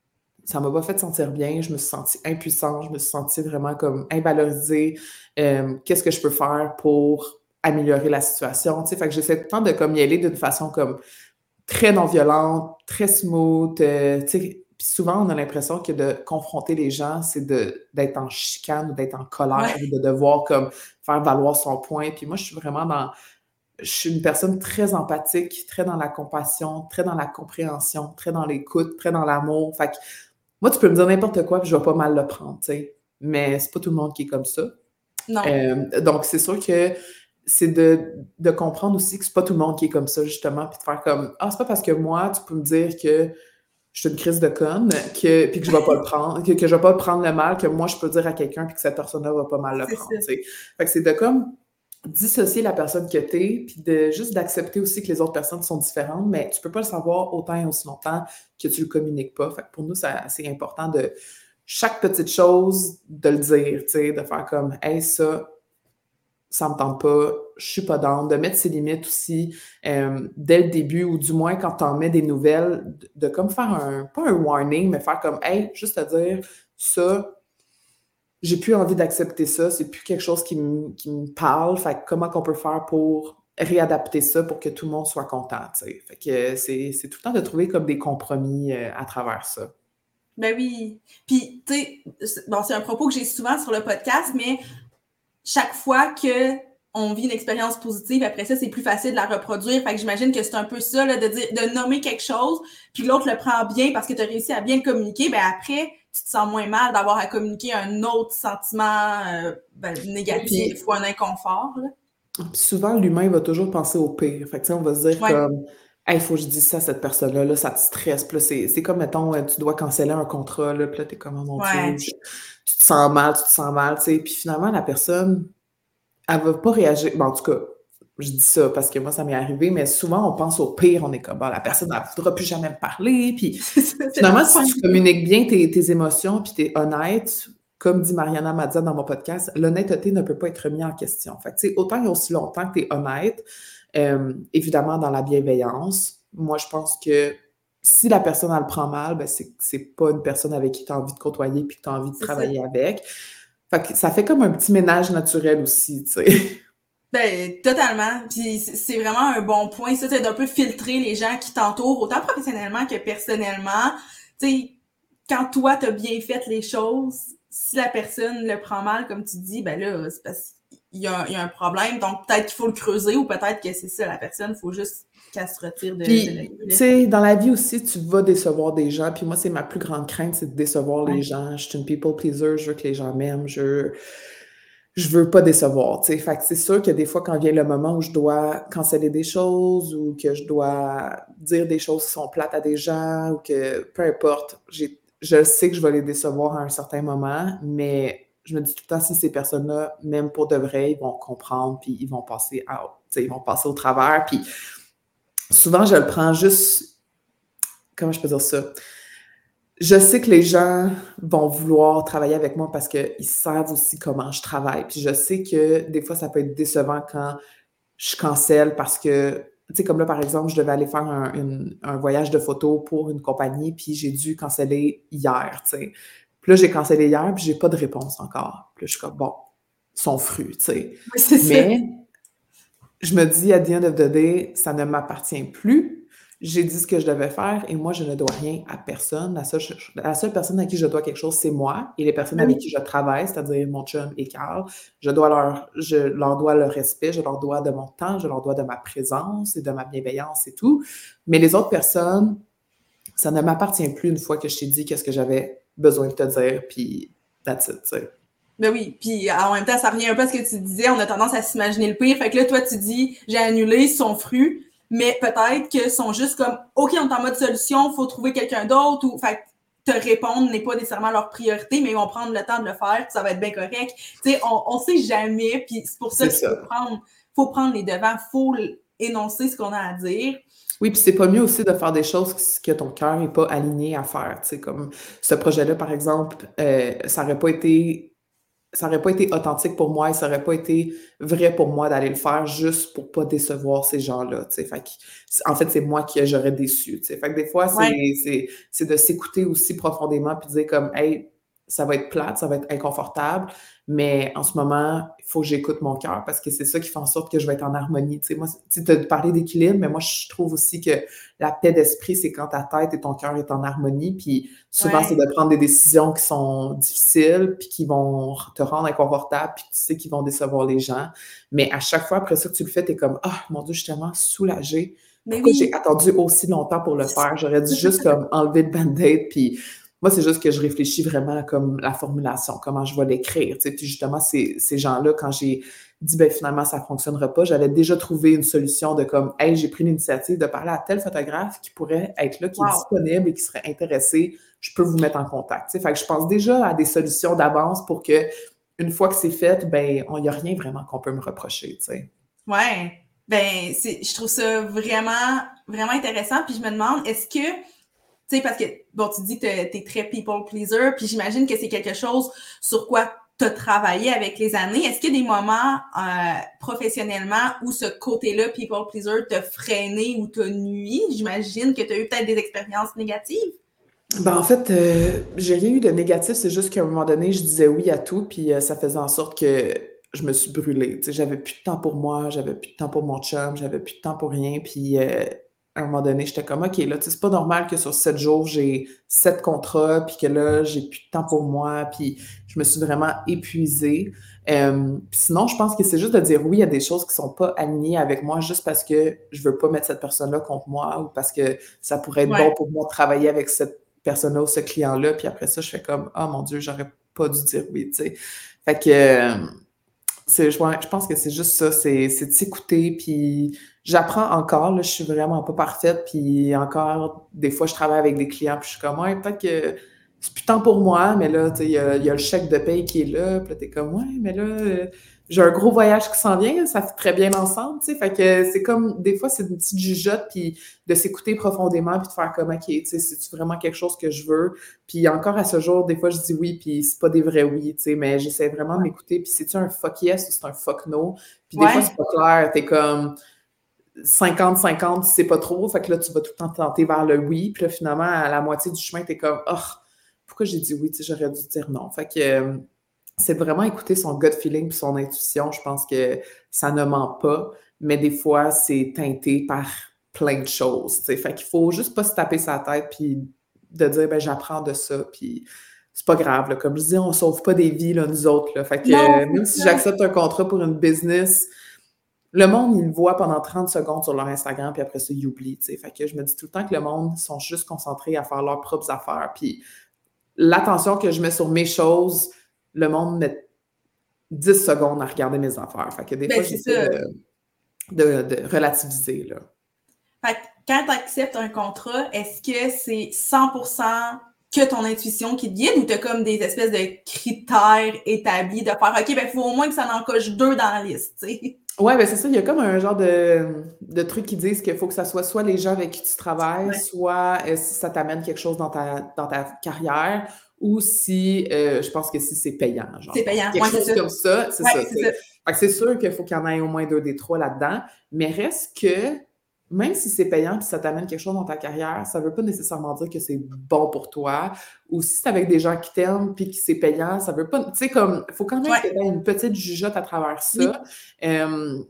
ça m'a pas fait sentir bien, je me suis sentie impuissante, je me suis sentie vraiment comme invalorisée. Euh, qu'est-ce que je peux faire pour améliorer la situation? Tu sais, fait que j'essaie tout le temps de comme y aller d'une façon comme très non violente, très smooth, euh, tu sais, puis souvent, on a l'impression que de confronter les gens, c'est de d'être en chicane ou d'être en colère ou Ouais. de devoir comme faire valoir son point. Puis moi, je suis vraiment dans je suis une personne très empathique, très dans la compassion, très dans la compréhension, très dans l'écoute, très dans l'amour. Fait que moi, tu peux me dire n'importe quoi, puis je vais pas mal le prendre, tu sais. Mais c'est pas tout le monde qui est comme ça. Non. Euh, donc, c'est sûr que c'est de, de comprendre aussi que c'est pas tout le monde qui est comme ça, justement, puis de faire comme ah, c'est pas parce que moi, tu peux me dire que je suis une crise de conne, que, puis que je vais pas le prendre, que, que je vais pas prendre le mal, que moi, je peux dire à quelqu'un, puis que cette personne-là va pas mal le C'est ça. prendre, tu sais. Fait que c'est de comme dissocier la personne que t'es, puis de juste d'accepter aussi que les autres personnes sont différentes, mais tu peux pas le savoir autant et aussi longtemps que tu le communiques pas. Fait que pour nous, ça- c'est important de chaque petite chose, de le dire, tu sais, de faire comme hey, ça, ça me tente pas, je suis pas down, de mettre ses limites aussi euh, dès le début ou du moins quand t'en mets des nouvelles, de, de comme faire un, pas un warning, mais faire comme hey, juste à dire ça, j'ai plus envie d'accepter ça, c'est plus quelque chose qui me, qui me parle, fait que comment qu'on peut faire pour réadapter ça pour que tout le monde soit content, tu sais. Fait que c'est, c'est tout le temps de trouver comme des compromis euh, à travers ça. Ben oui. Puis, tu sais, c'est- bon, c'est un propos que j'ai souvent sur le podcast, mais chaque fois que on vit une expérience positive, après ça, c'est plus facile de la reproduire. Fait que j'imagine que c'est un peu ça, là, de dire, de nommer quelque chose, puis l'autre le prend bien parce que tu as réussi à bien le communiquer. Ben après, tu te sens moins mal d'avoir à communiquer un autre sentiment euh, ben, Oui, négatif puis ou un inconfort, là. puis souvent, l'humain va toujours penser au pire. Fait que, tu sais, on va se dire Ouais, comme, hey, il faut que je dise ça à cette personne-là, là, ça te stresse. Puis là, c'est, c'est comme, mettons, euh, tu dois canceller un contrat, là, puis là, t'es comme, oh mon Dieu, ouais, je- tu te sens mal, tu te sens mal, tu sais. Puis finalement, la personne, elle va pas réagir. Bon, en tout cas, je dis ça parce que moi, ça m'est arrivé, mais souvent, on pense au pire. On est comme, bah, la personne, elle ne voudra plus jamais me parler. Puis C'est ça, c'est finalement, la si fin. tu communiques bien tes, tes émotions puis tu es honnête, comme dit Mariana Mazza dans mon podcast, l'honnêteté ne peut pas être remise en question. Fait que, tu sais, autant et aussi longtemps que tu es honnête, euh, évidemment, dans la bienveillance, moi, je pense que si la personne, elle le prend mal, ben, c'est, c'est pas une personne avec qui tu as envie de côtoyer puis que tu as envie de C'est ça. travailler avec. Fait que ça fait comme un petit ménage naturel aussi, tu sais. Ben, totalement. Puis c'est c'est vraiment un bon point, ça, c'est d'un peu filtrer les gens qui t'entourent, autant professionnellement que personnellement. Tu sais, quand toi, t'as bien fait les choses, si la personne le prend mal, comme tu dis, ben là, c'est parce qu'il y a, il y a un problème. Donc, peut-être qu'il faut le creuser ou peut-être que c'est ça, la personne, il faut juste qu'elle se retire de, de Puis, notre tu vie. sais, dans la vie aussi, tu vas décevoir des gens. Puis moi, c'est ma plus grande crainte, c'est de décevoir les Ouais. gens. Je suis une people pleaser, je veux que les gens m'aiment, je je veux pas décevoir, tu sais. Fait que c'est sûr que des fois, quand vient le moment où je dois canceller des choses ou que je dois dire des choses qui sont plates à des gens ou que peu importe, j'ai, je sais que je vais les décevoir à un certain moment, mais je me dis tout le temps, si ces personnes-là, même pour de vrai, ils vont comprendre, puis ils vont passer out, tu sais, ils vont passer au travers. Puis souvent, je le prends juste, comment je peux dire ça? Je sais que les gens vont vouloir travailler avec moi parce qu'ils savent aussi comment je travaille. Puis je sais que des fois, ça peut être décevant quand je cancelle parce que, tu sais, comme là, par exemple, je devais aller faire un, une- un voyage de photos pour une compagnie, puis j'ai dû canceller hier, tu sais. Puis là, j'ai cancellé hier, puis j'ai pas de réponse encore. Puis là, je suis comme, bon, ils sont frus, tu sais. Oui, c'est ça. Mais je me dis, à the end of the day, ça ne m'appartient plus. J'ai dit ce que je devais faire et moi, je ne dois rien à personne. La seule, la seule personne à qui je dois quelque chose, c'est moi et les personnes Ben avec oui. qui je travaille, c'est-à-dire mon chum et Carl. Je dois leur, je leur dois le respect, je leur dois de mon temps, je leur dois de ma présence et de ma bienveillance et tout. Mais les autres personnes, ça ne m'appartient plus une fois que je t'ai dit qu'est-ce que j'avais besoin de te dire, puis that's it, tu sais. Ben oui, puis en même temps, ça revient un peu à ce que tu disais, on a tendance à s'imaginer le pire. Fait que là, toi, tu dis, j'ai annulé, ils sont frus, mais peut-être qu'ils sont juste comme, OK, on est en mode solution, faut trouver quelqu'un d'autre, ou, fait que te répondre n'est pas nécessairement leur priorité, mais ils vont prendre le temps de le faire, puis ça va être bien correct. Tu sais, on, on sait jamais, puis c'est pour ça C'est qu'il faut ça. prendre, faut prendre les devants, faut énoncer ce qu'on a à dire. Oui, puis c'est pas mieux aussi de faire des choses que ton cœur n'est pas aligné à faire. Tu sais, comme ce projet-là, par exemple, euh, ça n'aurait pas été, ça aurait pas été authentique pour moi et ça n'aurait pas été vrai pour moi d'aller le faire juste pour pas décevoir ces gens-là. Tu sais. Fait que, en fait, c'est moi qui j'aurais déçu. Tu sais. Fait que des fois, Ouais. c'est, c'est, c'est de s'écouter aussi profondément puis de dire comme, hey, ça va être plate, ça va être inconfortable, mais en ce moment, il faut que j'écoute mon cœur parce que c'est ça qui fait en sorte que je vais être en harmonie. Tu sais, moi, tu as parlé d'équilibre, mais moi, je trouve aussi que la paix d'esprit, c'est quand ta tête et ton cœur est en harmonie. Puis souvent, c'est Ouais. de prendre des décisions qui sont difficiles, puis qui vont te rendre inconfortable, puis tu sais qu'ils vont décevoir les gens. Mais à chaque fois, après ça que tu le fais, tu es comme « Ah, mon Dieu, je suis tellement soulagée. Mais Pourquoi j'ai oui. attendu aussi longtemps pour le faire? J'aurais dû juste comme enlever le band-aid, puis moi, c'est juste que je réfléchis vraiment à comme la formulation, comment je vais l'écrire. Tu sais. Puis justement, ces, ces gens-là, quand j'ai dit ben finalement ça ne fonctionnera pas, j'avais déjà trouvé une solution de comme hey, j'ai pris l'initiative de parler à tel photographe qui pourrait être là, qui est Wow. disponible et qui serait intéressé, je peux vous mettre en contact. Tu sais. Fait que je pense déjà à des solutions d'avance pour que une fois que c'est fait, ben il n'y a rien vraiment qu'on peut me reprocher. Tu sais. Ouais. Ben, c'est, je trouve ça vraiment, vraiment intéressant. Puis je me demande, est-ce que tu sais, parce que, bon, tu dis que tu es très people pleaser, puis j'imagine que c'est quelque chose sur quoi tu as travaillé avec les années. Est-ce qu'il y a des moments euh, professionnellement où ce côté-là, people pleaser, t'a freiné ou t'a nui? J'imagine que tu as eu peut-être des expériences négatives. Ben, en fait, euh, j'ai rien eu de négatif, c'est juste qu'à un moment donné, je disais oui à tout, puis euh, ça faisait en sorte que je me suis brûlée. Tu sais, j'avais plus de temps pour moi, j'avais plus de temps pour mon chum, j'avais plus de temps pour rien, puis euh, à un moment donné, j'étais comme, OK, là, tu sais, c'est pas normal que sur sept jours, j'ai sept contrats, puis que là, j'ai plus de temps pour moi, puis je me suis vraiment épuisée. Euh, puis sinon, je pense que c'est juste de dire oui à des choses qui sont pas alignées avec moi juste parce que je veux pas mettre cette personne-là contre moi ou parce que ça pourrait être bon Ouais. pour moi de travailler avec cette personne-là ou ce client-là, puis après ça, je fais comme « Ah, mon Dieu, j'aurais pas dû dire oui », tu sais. Fait que euh, c'est, je, ouais, je pense que c'est juste ça, c'est, c'est de s'écouter, puis j'apprends encore, là, je suis vraiment pas parfaite, puis encore, des fois, je travaille avec des clients, puis je suis comme « Ouais, peut-être que c'est plus temps pour moi, mais là, tu sais, il y a, il y a le chèque de paye qui est là, puis là, t'es comme « Ouais, mais là, euh, j'ai un gros voyage qui s'en vient, ça fait très bien ensemble, tu sais, fait que c'est comme, des fois, c'est une petite jugeote, puis de s'écouter profondément, puis de faire comme, OK, tu sais, c'est vraiment quelque chose que je veux, puis encore à ce jour, des fois, je dis oui, puis c'est pas des vrais oui, tu sais, mais j'essaie vraiment de m'écouter, puis c'est-tu un fuck yes ou c'est un fuck no, puis des Ouais. fois, c'est pas clair, t'es comme cinquante cinquante, c'est pas trop, fait que là, tu vas tout le temps tenter vers le oui, puis là, finalement, à la moitié du chemin, t'es comme, oh, pourquoi j'ai dit oui, tu sais, j'aurais dû dire non, fait que... Euh, c'est vraiment écouter son gut feeling puis son intuition. Je pense que ça ne ment pas, mais des fois, c'est teinté par plein de choses, t'sais. Fait qu'il faut juste pas se taper sa tête puis de dire, ben j'apprends de ça, puis c'est pas grave, là. Comme je dis, on sauve pas des vies, là, nous autres, là. Fait que Non, euh, même si j'accepte un contrat pour une business, le monde, il le voit pendant trente secondes sur leur Instagram, puis après ça, ils oublient, t'sais. Fait que je me dis tout le temps que le monde sont juste concentrés à faire leurs propres affaires, puis l'attention que je mets sur mes choses, le monde met dix secondes à regarder mes affaires. Fait que des ben, fois, c'est j'essaie ça. de, de, de relativiser, là. Fait que quand tu acceptes un contrat, est-ce que c'est cent pour cent que ton intuition qui te guide ou tu as comme des espèces de critères établis de faire OK, ben il faut au moins que ça en coche deux dans la liste, tu sais? Ouais, ben c'est ça. Il y a comme un genre de, de trucs qui disent qu'il faut que ça soit soit les gens avec qui tu travailles, Ouais. soit euh, si ça t'amène quelque chose dans ta, dans ta carrière, ou si, euh, je pense que si c'est payant, genre. C'est payant. Quelque Ouais, chose c'est ça. comme ça, c'est Ouais, ça. c'est t'sais. ça. Fait que c'est sûr qu'il faut qu'il y en ait au moins deux des trois là-dedans, mais reste que, même si c'est payant puis ça t'amène quelque chose dans ta carrière, ça veut pas nécessairement dire que c'est bon pour toi. Ou si c'est avec des gens qui t'aiment puis que c'est payant, ça veut pas... Tu sais, comme, il faut quand même Ouais. que tu aies une petite jugeote à travers ça. Oui. Euh,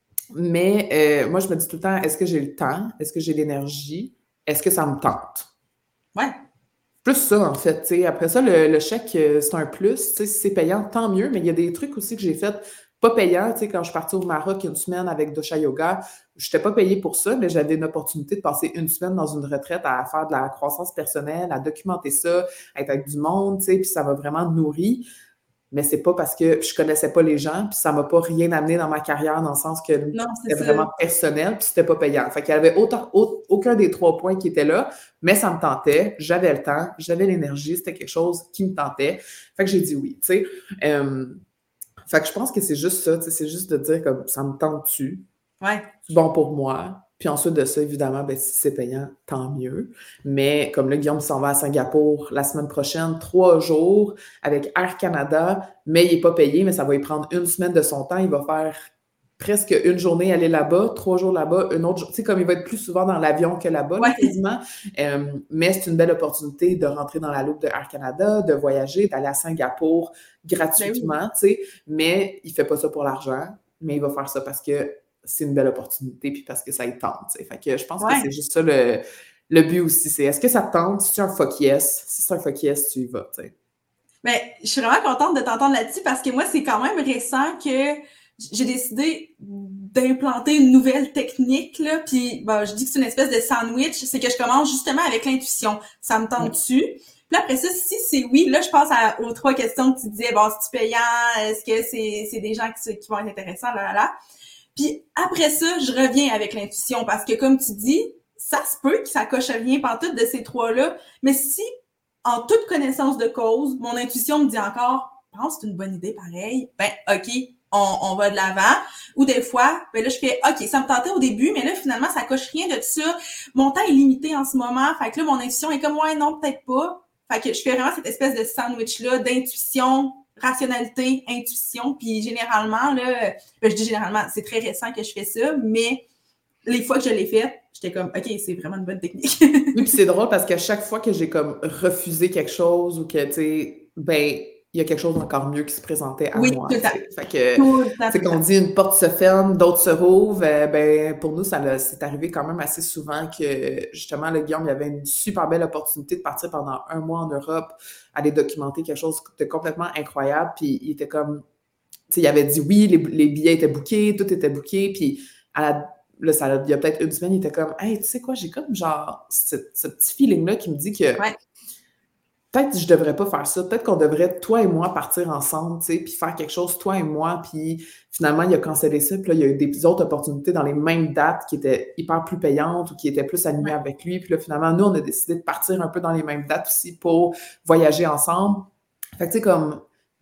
mais euh, moi, je me dis tout le temps, est-ce que j'ai le temps? Est-ce que j'ai l'énergie? Est-ce que ça me tente? Ouais. Plus ça, en fait. T'sais. Après ça, le, le chèque, euh, c'est un plus. T'sais, si c'est payant, tant mieux. Mais il y a des trucs aussi que j'ai fait pas payants. T'sais, quand je suis partie au Maroc une semaine avec Dosha Yoga, je n'étais pas payée pour ça, mais j'avais une opportunité de passer une semaine dans une retraite à faire de la croissance personnelle, à documenter ça, à être avec du monde, puis ça m'a vraiment nourri. Mais c'est pas parce que je connaissais pas les gens, puis ça m'a pas rien amené dans ma carrière, dans le sens que Non, c'est c'était ça. vraiment personnel, puis c'était pas payant. Fait qu'il y avait autant, au- aucun des trois points qui étaient là, mais ça me tentait, j'avais le temps, j'avais l'énergie, c'était quelque chose qui me tentait. Fait que j'ai dit oui, tu sais. Euh, fait que je pense que c'est juste ça, tu sais, c'est juste de dire comme ça me tente-tu, Ouais. c'est bon pour moi. Puis ensuite de ça, évidemment, ben, si c'est payant, tant mieux. Mais comme là, Guillaume s'en va à Singapour la semaine prochaine, trois jours avec Air Canada, mais il n'est pas payé, mais ça va lui prendre une semaine de son temps. Il va faire presque une journée aller là-bas, trois jours là-bas, une autre journée. Tu sais, comme il va être plus souvent dans l'avion que là-bas, là, Ouais. quasiment. Euh, mais c'est une belle opportunité de rentrer dans la loupe de Air Canada, de voyager, d'aller à Singapour gratuitement, Ben oui. tu sais. Mais il ne fait pas ça pour l'argent, mais il va faire ça parce que c'est une belle opportunité puis parce que ça y tente, t'sais. Fait que je pense Ouais. que c'est juste ça le, le but aussi, c'est est-ce que ça te tente? Si c'est un fuck yes, si c'est un fuck yes, tu y vas, tu sais. Ben, je suis vraiment contente de t'entendre là-dessus parce que moi, c'est quand même récent que j'ai décidé d'implanter une nouvelle technique, là, puis ben, je dis que c'est une espèce de sandwich, c'est que je commence justement avec l'intuition. Ça me tente-tu? Puis après ça, si c'est oui, là, je passe à, aux trois questions que tu disais. Bon, c'est-tu payant? Est-ce que c'est, c'est des gens qui, qui vont être intéressants? Là, là, là. Puis après ça, je reviens avec l'intuition parce que comme tu dis, ça se peut que ça coche rien pantoute de ces trois-là, mais si, en toute connaissance de cause, mon intuition me dit encore « pense que c'est une bonne idée pareil », ben OK, on, on va de l'avant. Ou des fois, ben là, je fais « OK, ça me tentait au début, mais là, finalement, ça coche rien de ça. Mon temps est limité en ce moment. » Fait que là, mon intuition est comme « Ouais, non, peut-être pas. » Fait que je fais vraiment cette espèce de sandwich-là d'intuition, rationalité, intuition, puis généralement, là, ben je dis généralement, c'est très récent que je fais ça, mais les fois que je l'ai fait, j'étais comme, OK, c'est vraiment une bonne technique. Oui, puis c'est drôle parce qu'à chaque fois que j'ai comme refusé quelque chose ou que, tu sais, ben, il y a quelque chose d'encore mieux qui se présentait à Oui, moi. tout le temps. Fait que, tout le temps, c'est tout le qu'on temps. dit une porte se ferme, d'autres se rouvrent. Euh, ben, pour nous, ça c'est arrivé quand même assez souvent que, justement, le Guillaume, il avait une super belle opportunité de partir pendant un mois en Europe, aller documenter quelque chose de complètement incroyable. Puis il était comme, tu sais, il avait dit oui, les, les billets étaient bookés, tout était booké. Puis à la Là, ça, il y a peut-être une semaine, il était comme « Hey, tu sais quoi, j'ai comme genre ce, ce petit feeling-là qui me dit que ouais. peut-être que je devrais pas faire ça. Peut-être qu'on devrait, toi et moi, partir ensemble, tu sais, puis faire quelque chose, toi et moi. » Puis finalement, il a cancellé ça. Puis là, il y a eu des autres opportunités dans les mêmes dates qui étaient hyper plus payantes ou qui étaient plus alignées ouais. avec lui. Puis là, finalement, nous, on a décidé de partir un peu dans les mêmes dates aussi pour voyager ensemble. Fait que tu sais, comme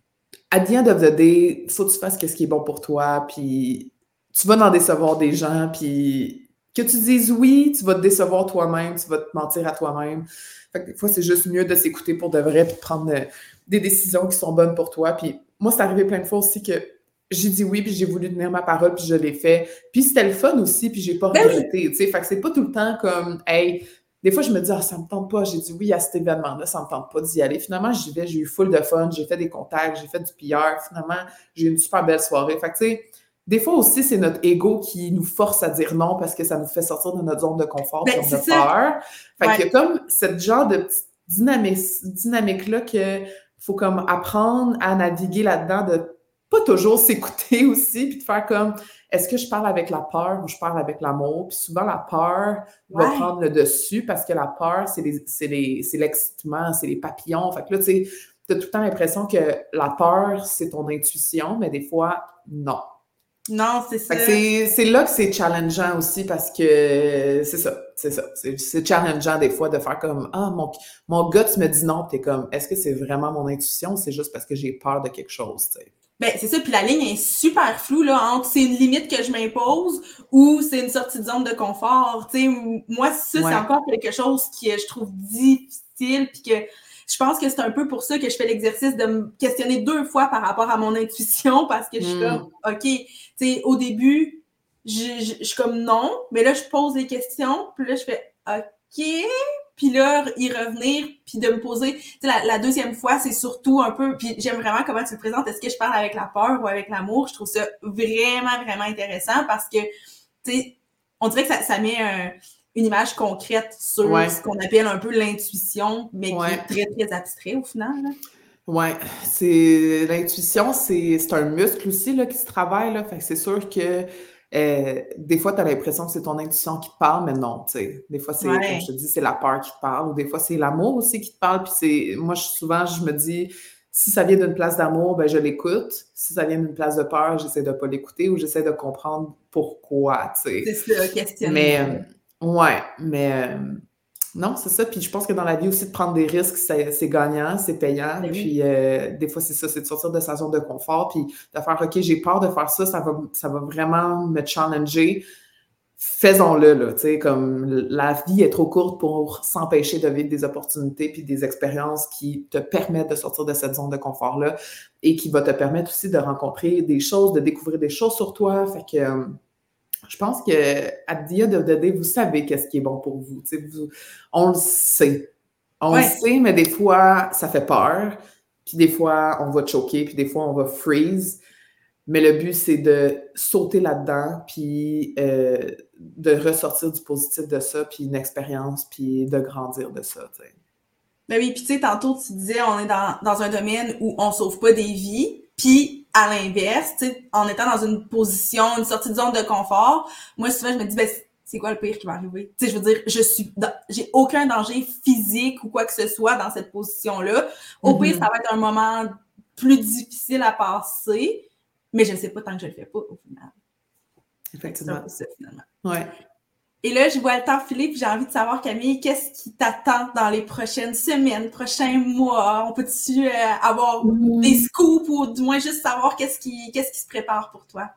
at the end of the day, faut que tu fasses ce qui est bon pour toi, puis tu vas en décevoir des gens, puis que tu dises oui, tu vas te décevoir toi-même, tu vas te mentir à toi-même. Fait que des fois, c'est juste mieux de s'écouter pour de vrai, puis de prendre euh, des décisions qui sont bonnes pour toi. Puis moi, c'est arrivé plein de fois aussi que j'ai dit oui, puis j'ai voulu tenir ma parole, puis je l'ai fait. Puis c'était le fun aussi, puis j'ai pas Ben oui. regretté, tu sais. Fait que c'est pas tout le temps comme, hey, des fois, je me dis, ah, ça me tente pas, j'ai dit oui à cet événement-là, ça me tente pas d'y aller. Finalement, j'y vais, j'ai eu full de fun, j'ai fait des contacts, j'ai fait du P R. Finalement, j'ai eu une super belle soirée. Fait que, tu sais, des fois aussi, c'est notre ego qui nous force à dire non parce que ça nous fait sortir de notre zone de confort, Ben, puis on a c'est peur. ça. Fait Ouais. qu'il y a comme cette genre de petite dynamique- dynamique-là qu'il faut comme apprendre à naviguer là-dedans, de pas toujours s'écouter aussi, puis de faire comme, est-ce que je parle avec la peur ou je parle avec l'amour? Puis souvent, la peur va Ouais. prendre le dessus parce que la peur, c'est les- c'est les- c'est l'excitement, c'est les papillons. Fait que là, tu sais, t'as tout le temps l'impression que la peur, c'est ton intuition, mais des fois, non. Non, c'est Fait que ça. c'est c'est là que c'est challengeant aussi parce que c'est ça, c'est ça. C'est c'est challengeant des fois de faire comme, ah, mon, mon gut me dit non, puis t'es comme, est-ce que c'est vraiment mon intuition ou c'est juste parce que j'ai peur de quelque chose, tu sais? Ben, c'est ça, puis la ligne est super floue, là, entre c'est une limite que je m'impose ou c'est une sortie de zone de confort. Tu sais, m- moi, ça, Ouais. c'est encore quelque chose que je trouve difficile, puis que je pense que c'est un peu pour ça que je fais l'exercice de me questionner deux fois par rapport à mon intuition, parce que je suis Mm. comme, OK, tu sais, au début, je, je, je suis comme non, mais là, je pose des questions, puis là, je fais OK, puis là, y revenir, puis de me poser, tu sais, la, la deuxième fois, c'est surtout un peu, puis j'aime vraiment comment tu le présentes, est-ce que je parle avec la peur ou avec l'amour? Je trouve ça vraiment, vraiment intéressant parce que, tu sais, on dirait que ça, ça met un, une image concrète sur Ouais. ce qu'on appelle un peu l'intuition, mais Ouais. qui est très, très abstrait au final, là. Ouais, c'est l'intuition, c'est c'est un muscle aussi là, qui se travaille. Là. Fait que c'est sûr que euh, des fois, tu as l'impression que c'est ton intuition qui te parle, mais non, tu sais. Des fois, c'est, comme Ouais. je te dis, c'est la peur qui te parle, ou des fois, c'est l'amour aussi qui te parle. Puis c'est, moi, je- souvent, je me dis, si ça vient d'une place d'amour, ben je l'écoute. Si ça vient d'une place de peur, j'essaie de pas l'écouter ou j'essaie de comprendre pourquoi, tu sais. C'est ça, questionner. Mais, euh, ouais, mais euh, non, c'est ça. Puis je pense que dans la vie aussi, de prendre des risques, c'est, c'est gagnant, c'est payant. Ben oui. Puis euh, des fois, c'est ça, c'est de sortir de sa zone de confort, puis de faire, OK, j'ai peur de faire ça, ça va, ça va vraiment me challenger. Faisons-le, là, tu sais, comme la vie est trop courte pour s'empêcher de vivre des opportunités puis des expériences qui te permettent de sortir de cette zone de confort-là et qui va te permettre aussi de rencontrer des choses, de découvrir des choses sur toi. Fait que euh, je pense que at the end of the day, vous savez qu'est-ce qui est bon pour vous. Tu sais, vous- on le sait. On Ouais. le sait, mais des fois, ça fait peur. Puis des fois, on va choquer, puis des fois, on va freeze. Mais le but, c'est de sauter là-dedans, puis euh, de ressortir du positif de ça, puis une expérience, puis de grandir de ça, tu sais. Ben oui, puis tu sais, tantôt, tu disais, on est dans, dans un domaine où on sauve pas des vies, puis à l'inverse, tu sais, en étant dans une position, une sortie de zone de confort, moi, souvent, je me dis, ben, c'est quoi le pire qui va arriver? Tu sais, je veux dire, je suis, dans, j'ai aucun danger physique ou quoi que ce soit dans cette position-là. Au pire, Mhm. ça va être un moment plus difficile à passer, mais je ne sais pas tant que je le fais pas, au final. Fait que c'est un Effectivement. peu ça, finalement. Ouais. Et là, je vois le temps filer, puis j'ai envie de savoir, Camille, qu'est-ce qui t'attend dans les prochaines semaines, prochains mois? On peut-tu euh, avoir Mhm. des scoops ou du moins juste savoir qu'est-ce qui, qu'est-ce qui se prépare pour toi?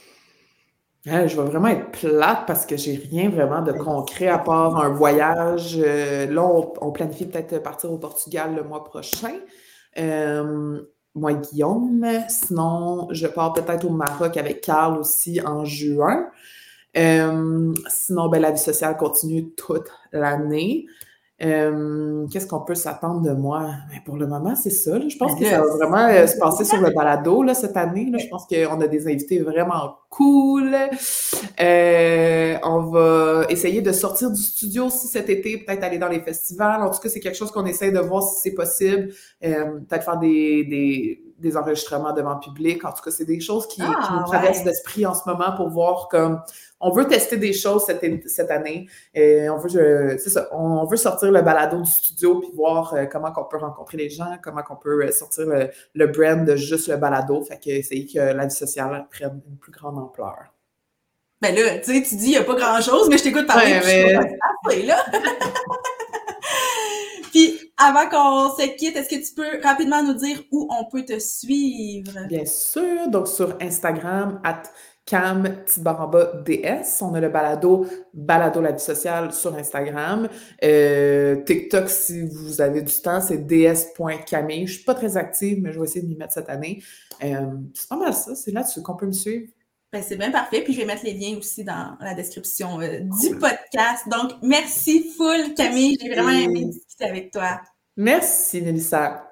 Euh, je vais vraiment être plate parce que j'ai rien vraiment de concret à part un voyage. Euh, là, on, on planifie peut-être partir au Portugal le mois prochain. Euh, moi, Guillaume. Sinon, je pars peut-être au Maroc avec Carl aussi en juin. Euh, sinon, ben, la vie sociale continue toute l'année. Euh, qu'est-ce qu'on peut s'attendre de moi? Ben, pour le moment, c'est ça. Là. Je pense Ben que là, ça va vraiment euh, se passer sur le balado là, cette année. Là. Je pense qu'on a des invités vraiment cool. Euh, on va essayer de sortir du studio aussi cet été, peut-être aller dans les festivals. En tout cas, c'est quelque chose qu'on essaie de voir si c'est possible. Euh, peut-être faire des, des, des enregistrements devant public. En tout cas, c'est des choses qui, Ah, qui nous traversent ouais. l'esprit en ce moment pour voir comme... On veut tester des choses cette, cette année. Et on veut, euh, c'est ça, on veut sortir le balado du studio puis voir euh, comment on peut rencontrer les gens, comment on peut euh, sortir le, le brand de juste le balado. Fait que essayer que la vie sociale prenne une plus grande ampleur. Ben là, tu sais, tu dis, il n'y a pas grand-chose, mais je t'écoute parler, Ouais, puis je suis mais... contente de passer, là. Puis, avant qu'on se quitte, est-ce que tu peux rapidement nous dire où on peut te suivre? Bien sûr, donc sur Instagram, at cam petite barre en bas D S. On a le balado, balado la vie sociale sur Instagram. Euh, TikTok, si vous avez du temps, c'est d s point camille. Je suis pas très active, mais je vais essayer de m'y mettre cette année. Euh, c'est pas mal ça, c'est là-dessus qu'on peut me suivre. Ben, c'est bien parfait. Puis je vais mettre les liens aussi dans la description euh, du Cool. podcast. Donc, merci full, Camille. J'ai vraiment aimé Et discuter avec toi. merci, Mélissa.